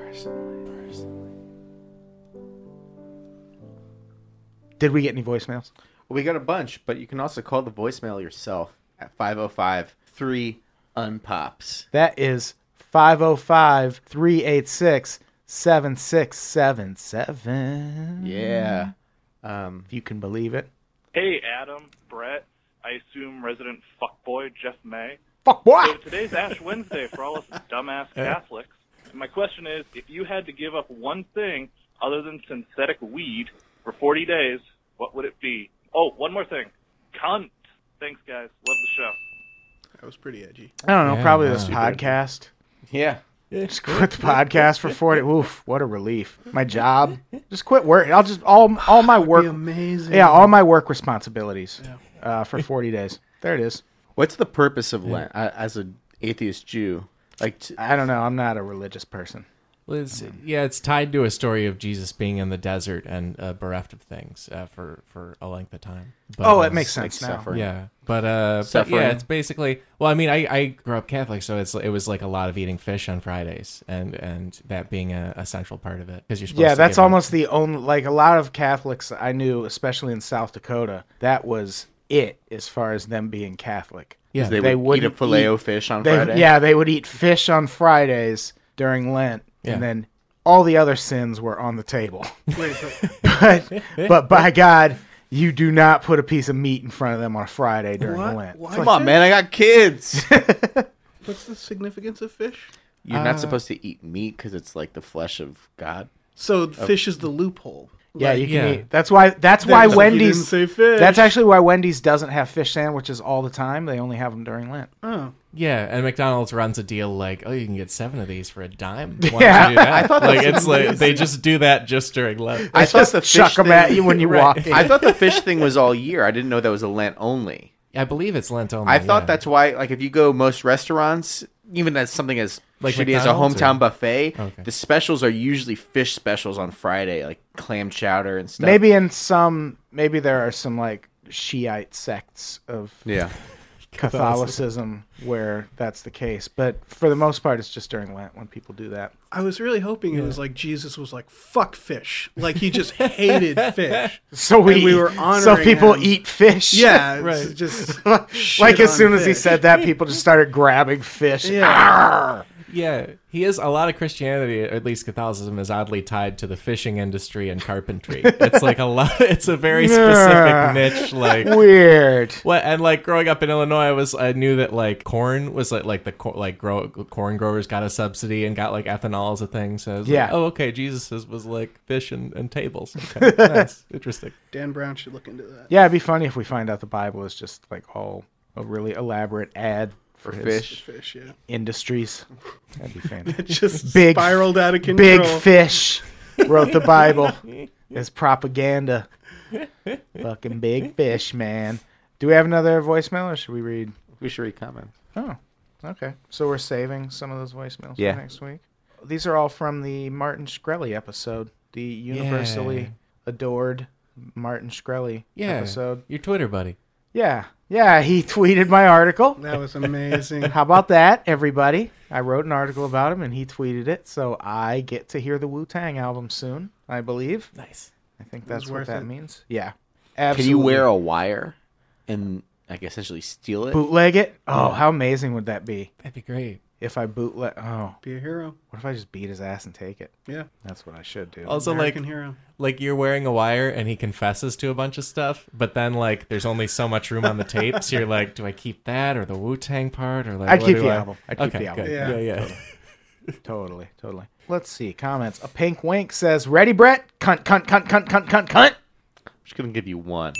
Did we get any voicemails? Well, we got a bunch, but you can also call the voicemail yourself at 505-3-UNPOPS. That is 505-386-7677. Yeah. If you can believe it. Hey, Adam, Brett, I assume resident fuckboy Jeff May. Fuck boy! So today's Ash Wednesday for all us dumbass Catholics. And my question is, if you had to give up one thing other than synthetic weed for 40 days, what would it be? Oh, one more thing. Cunt. Thanks, guys. Love the show. That was pretty edgy. I don't know, Yeah, probably wow. this podcast. Yeah. Just quit the podcast for 40. Oof, what a relief. My job. Just quit work. I'll just, all my Be work. amazing. Yeah, all my work responsibilities for 40 days. There it is. What's the purpose of Lent as an atheist Jew? Like, I don't know. I'm not a religious person. Well, it's tied to a story of Jesus being in the desert and bereft of things for a length of time. But, It makes sense now. suffering. Yeah, but Suffering. yeah, it's basically. Well, I mean, I grew up Catholic, so it was like a lot of eating fish on Fridays, and that being a central part of it because you're supposed Yeah, to that's give up- almost the only, like a lot of Catholics I knew, especially in South Dakota, that was it as far as them being Catholic. Yeah, they would eat a wouldn't filet-o fish on they, Friday? Yeah, they would eat fish on Fridays during Lent, Yeah. and then all the other sins were on the table. Wait, but by God, you do not put a piece of meat in front of them on a Friday during What? Lent. Why? Come on, man. I got kids. what's the significance of fish? You're not supposed to eat meat because it's like the flesh of God. So fish is the loophole. Yeah, Like, you can yeah. eat. That's why you didn't Wendy's. say fish. That's actually why Wendy's doesn't have fish sandwiches all the time. They only have them during Lent. Oh, Yeah, and McDonald's runs a deal like, oh, you can get 7 of these for a dime. Why Yeah. don't you do that? I thought like that's it's like they just do that just during Lent. I thought Just the chuck fish them thing- at you when you walk in. I thought the fish thing was all year. I didn't know that was a Lent only. I believe it's Lent only. I thought yeah. that's why, like, if you go most restaurants, even as something as Like shitty as a McDonald's, hometown or- buffet, Okay. the specials are usually fish specials on Friday, like clam chowder and stuff. Maybe there are some like Shiite sects of Yeah. Catholicism where that's the case. But for the most part, it's just during Lent when people do that. I was really hoping it was like Jesus was like, fuck fish. Like he just hated fish. So we were honoring So people him. eat fish. Yeah, it's Right. just Like as on soon as he fish. said that, people just started grabbing fish. Yeah. Arr! Yeah, he is. A lot of Christianity, or at least Catholicism, is oddly tied to the fishing industry and carpentry. It's like a lot. It's a very specific niche. Like Weird. what? And like growing up in Illinois, I knew that like corn was corn growers got a subsidy and got like ethanol as a thing. So I was Yeah. like, oh, okay, Jesus was like fish and tables. Okay, nice, interesting. Dan Brown should look into that. Yeah, it'd be funny if we find out the Bible is just like all a really elaborate ad for his Fish, yeah. industries. That'd be fantastic. It just Big- spiraled out of control. Big Fish wrote the Bible as propaganda. Fucking Big Fish, man. Do we have another voicemail, or should we read? We should read comments. Oh, okay. So we're saving some of those voicemails Yeah. for next week. These are all from the Martin Shkreli episode, the universally adored Martin Shkreli episode. Your Twitter buddy. Yeah, he tweeted my article. That was amazing. How about that, everybody? I wrote an article about him, and he tweeted it, so I get to hear the Wu-Tang album soon, I believe. Nice. I think that's what worth that it. means. Yeah. Can Absolutely. you wear a wire and like essentially steal it? bootleg it? Oh, how amazing would that be That'd be great. if I bootleg... Oh, Be a hero. what if I just beat his ass and take it? Yeah. That's what I should do. Also, American like hero. like you're wearing a wire and he confesses to a bunch of stuff, but then like there's only so much room on the tape, so you're like, do I keep that or the Wu-Tang part or like I'd what keep do the I- album. I'd keep Okay, the album. good. Yeah. Yeah. Totally. Let's see. Comments. A Pink Wink says, ready, Brett? Cunt. I'm just gonna give you one.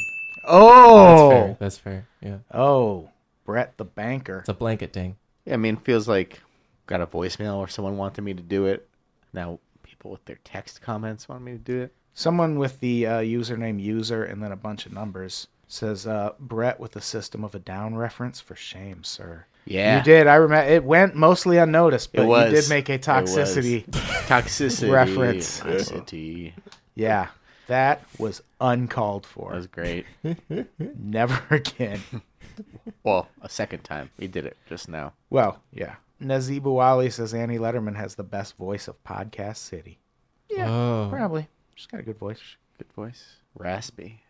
Oh. That's fair. Yeah. Oh. Brett the banker. It's a blanket ding. Yeah, I mean, it feels like got a voicemail or someone wanted me to do it. Now people with their text comments want me to do it. Someone with the username user and then a bunch of numbers says, Brett with the System of a Down reference. For shame, sir. Yeah, You did. I remember. It went mostly unnoticed, but It was. you did make a It was. toxicity. toxicity reference. Toxicity. Yeah. That was uncalled That for. was great. Never again. Well, a second time we did it just now. Well, yeah. Nazib Ali says Annie Letterman has the best voice of Podcast City. Yeah, Oh. probably. She's got a good voice. Good voice. Raspy.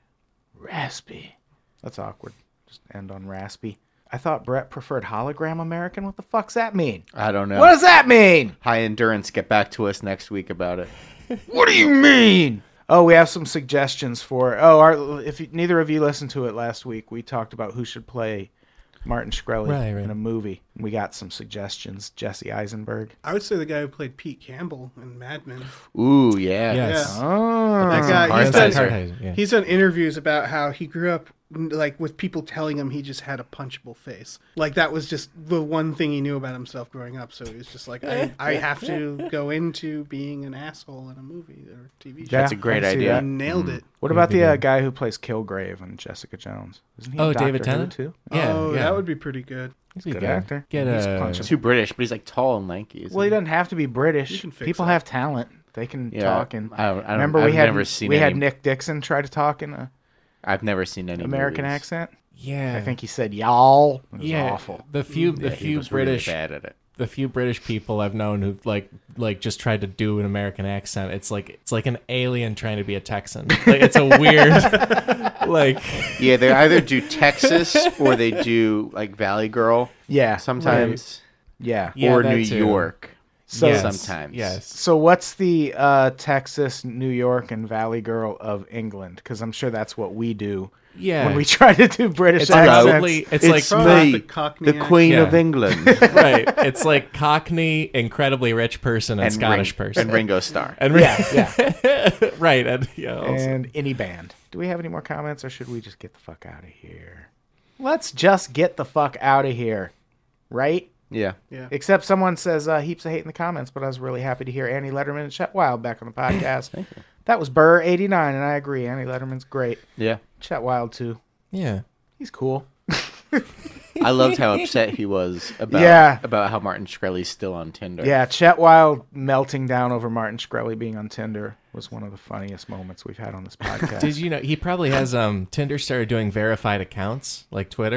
Raspy. That's awkward. Just end on raspy. I thought Brett preferred hologram American. What the fuck's that mean? I don't know. What does that mean? High Endurance, get back to us next week about it. What do you mean? Oh, we have some suggestions for. Neither of you listened to it last week, we talked about who should play Martin Shkreli Right. in a movie. We got some suggestions. Jesse Eisenberg. I would say the guy who played Pete Campbell in Mad Men. Ooh, yeah. Yes. Yeah. Oh, That guy, Cartesizer, yeah. he's done interviews about how he grew up like with people telling him he just had a punchable face. Like that was just the one thing he knew about himself growing up. So he was just like, I have to go into being an asshole in a movie or TV show. That's a great I see idea. that. He nailed it. What about be the good. guy who plays Kilgrave on Jessica Jones? Isn't he Oh, in Doctor David Who, Tennant? too? Yeah, Oh, yeah. that would be pretty good. He'd be Good actor. Get He's a punchable. Too British, but he's like tall and lanky. Well, he doesn't have to be You British. can fix People that. have talent. They can Yeah, talk. And I don't- remember, I've we had never seen we had any- Nick Dixon try to talk in an I've never seen any American movies. accent. yeah. I think he said y'all. It was yeah. awful. The few Yeah, he was British really bad at it. the few British people I've known who've like just tried to do an American accent, it's like an alien trying to be a Texan. Like it's a weird like Yeah, they either do Texas or they do like Valley Girl Yeah. sometimes, Yeah. Yeah, or that New too. York So Yes, sometimes. Yes. So what's the Texas, New York, and Valley Girl of England? Because I'm sure that's what we do Yeah. when we try to do British It's accents. probably it's, It's like Probably me, the Cockney the Queen accent. of Yeah. England, right. It's like Cockney, incredibly rich person, and Scottish person. and Ringo Starr. And Yeah, right. And yeah. Also. and any band. Do we have any more comments, or should we just get the fuck out of here? Let's just get the fuck out of here, right? Yeah, Yeah. Except someone says heaps of hate in the comments, but I was really happy to hear Annie Letterman and Chet Wild back on the podcast. Thank you. That was Burr89, and I agree. Annie Letterman's great. Yeah. Chet Wild, too. Yeah. He's cool. I loved how upset he was about Yeah. about how Martin Shkreli's still on Tinder. Yeah, Chet Wild melting down over Martin Shkreli being on Tinder was one of the funniest moments we've had on this podcast. Did you know he probably has Tinder started doing verified accounts like Twitter?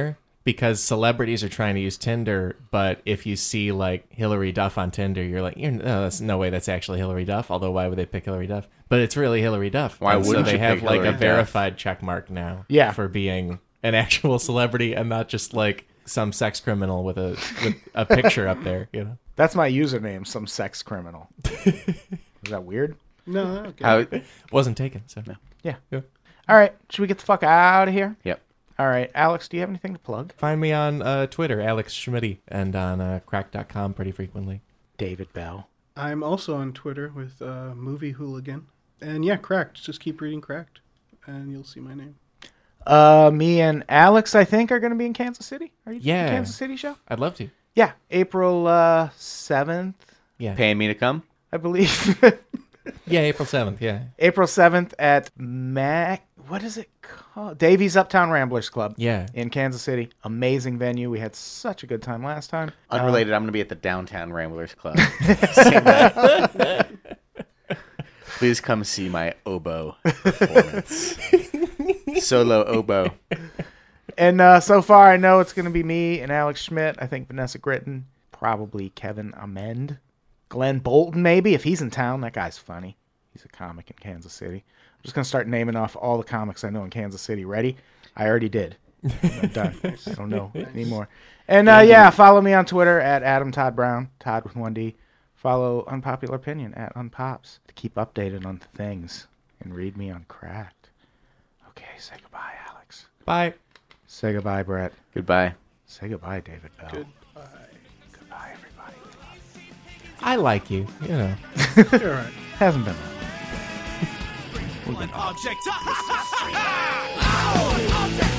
because celebrities are trying to use Tinder, but if you see like Hillary Duff on Tinder, you're like, that's no way that's actually Hillary Duff. Although why would they pick Hillary Duff? But it's really Hillary Duff. Why And wouldn't so they you have pick like Hillary a Duff? verified check mark now Yeah. for being an actual celebrity and not just like some sex criminal with a picture up there, you know. That's my username, some sex criminal. Is that weird? No, okay. How? Wasn't taken, so Yeah. Yeah. All right. Should we get the fuck out of here? Yep. All right. Alex, do you have anything to plug? Find me on Twitter, Alex Schmitty, and on crack.com pretty frequently. David Bell. I'm also on Twitter with Movie Hooligan. And yeah, Cracked. Just keep reading Cracked, and you'll see my name. Me and Alex, I think, are going to be in Kansas City. Are you Yeah. doing the Kansas City show? I'd love to. Yeah. April 7th, Yeah. Paying me to come? I believe. Yeah, April 7th, yeah. April 7th at what is it called? Davies Uptown Ramblers Club. Yeah. In Kansas City. Amazing venue. We had such a good time last time. Unrelated, I'm going to be at the Downtown Ramblers Club. Same night. Please come see my oboe performance. Solo oboe. And so far, I know it's going to be me and Alex Schmidt. I think Vanessa Gritton. Probably Kevin Amend. Glenn Bolton, maybe, if he's in town. That guy's funny. He's a comic in Kansas City. I'm just going to start naming off all the comics I know in Kansas City. Ready? I already did. I'm done. I don't know anymore. And follow me on Twitter at Adam Todd Brown, Todd with 1D. Follow Unpopular Opinion at Unpops to keep updated on things. And read me on Cracked. Okay, say goodbye, Alex. Bye. Say goodbye, Brett. Goodbye. Say goodbye, David Bell. Goodbye. Goodbye, everybody. I like you, you know. You're all right. Hasn't been long. An object.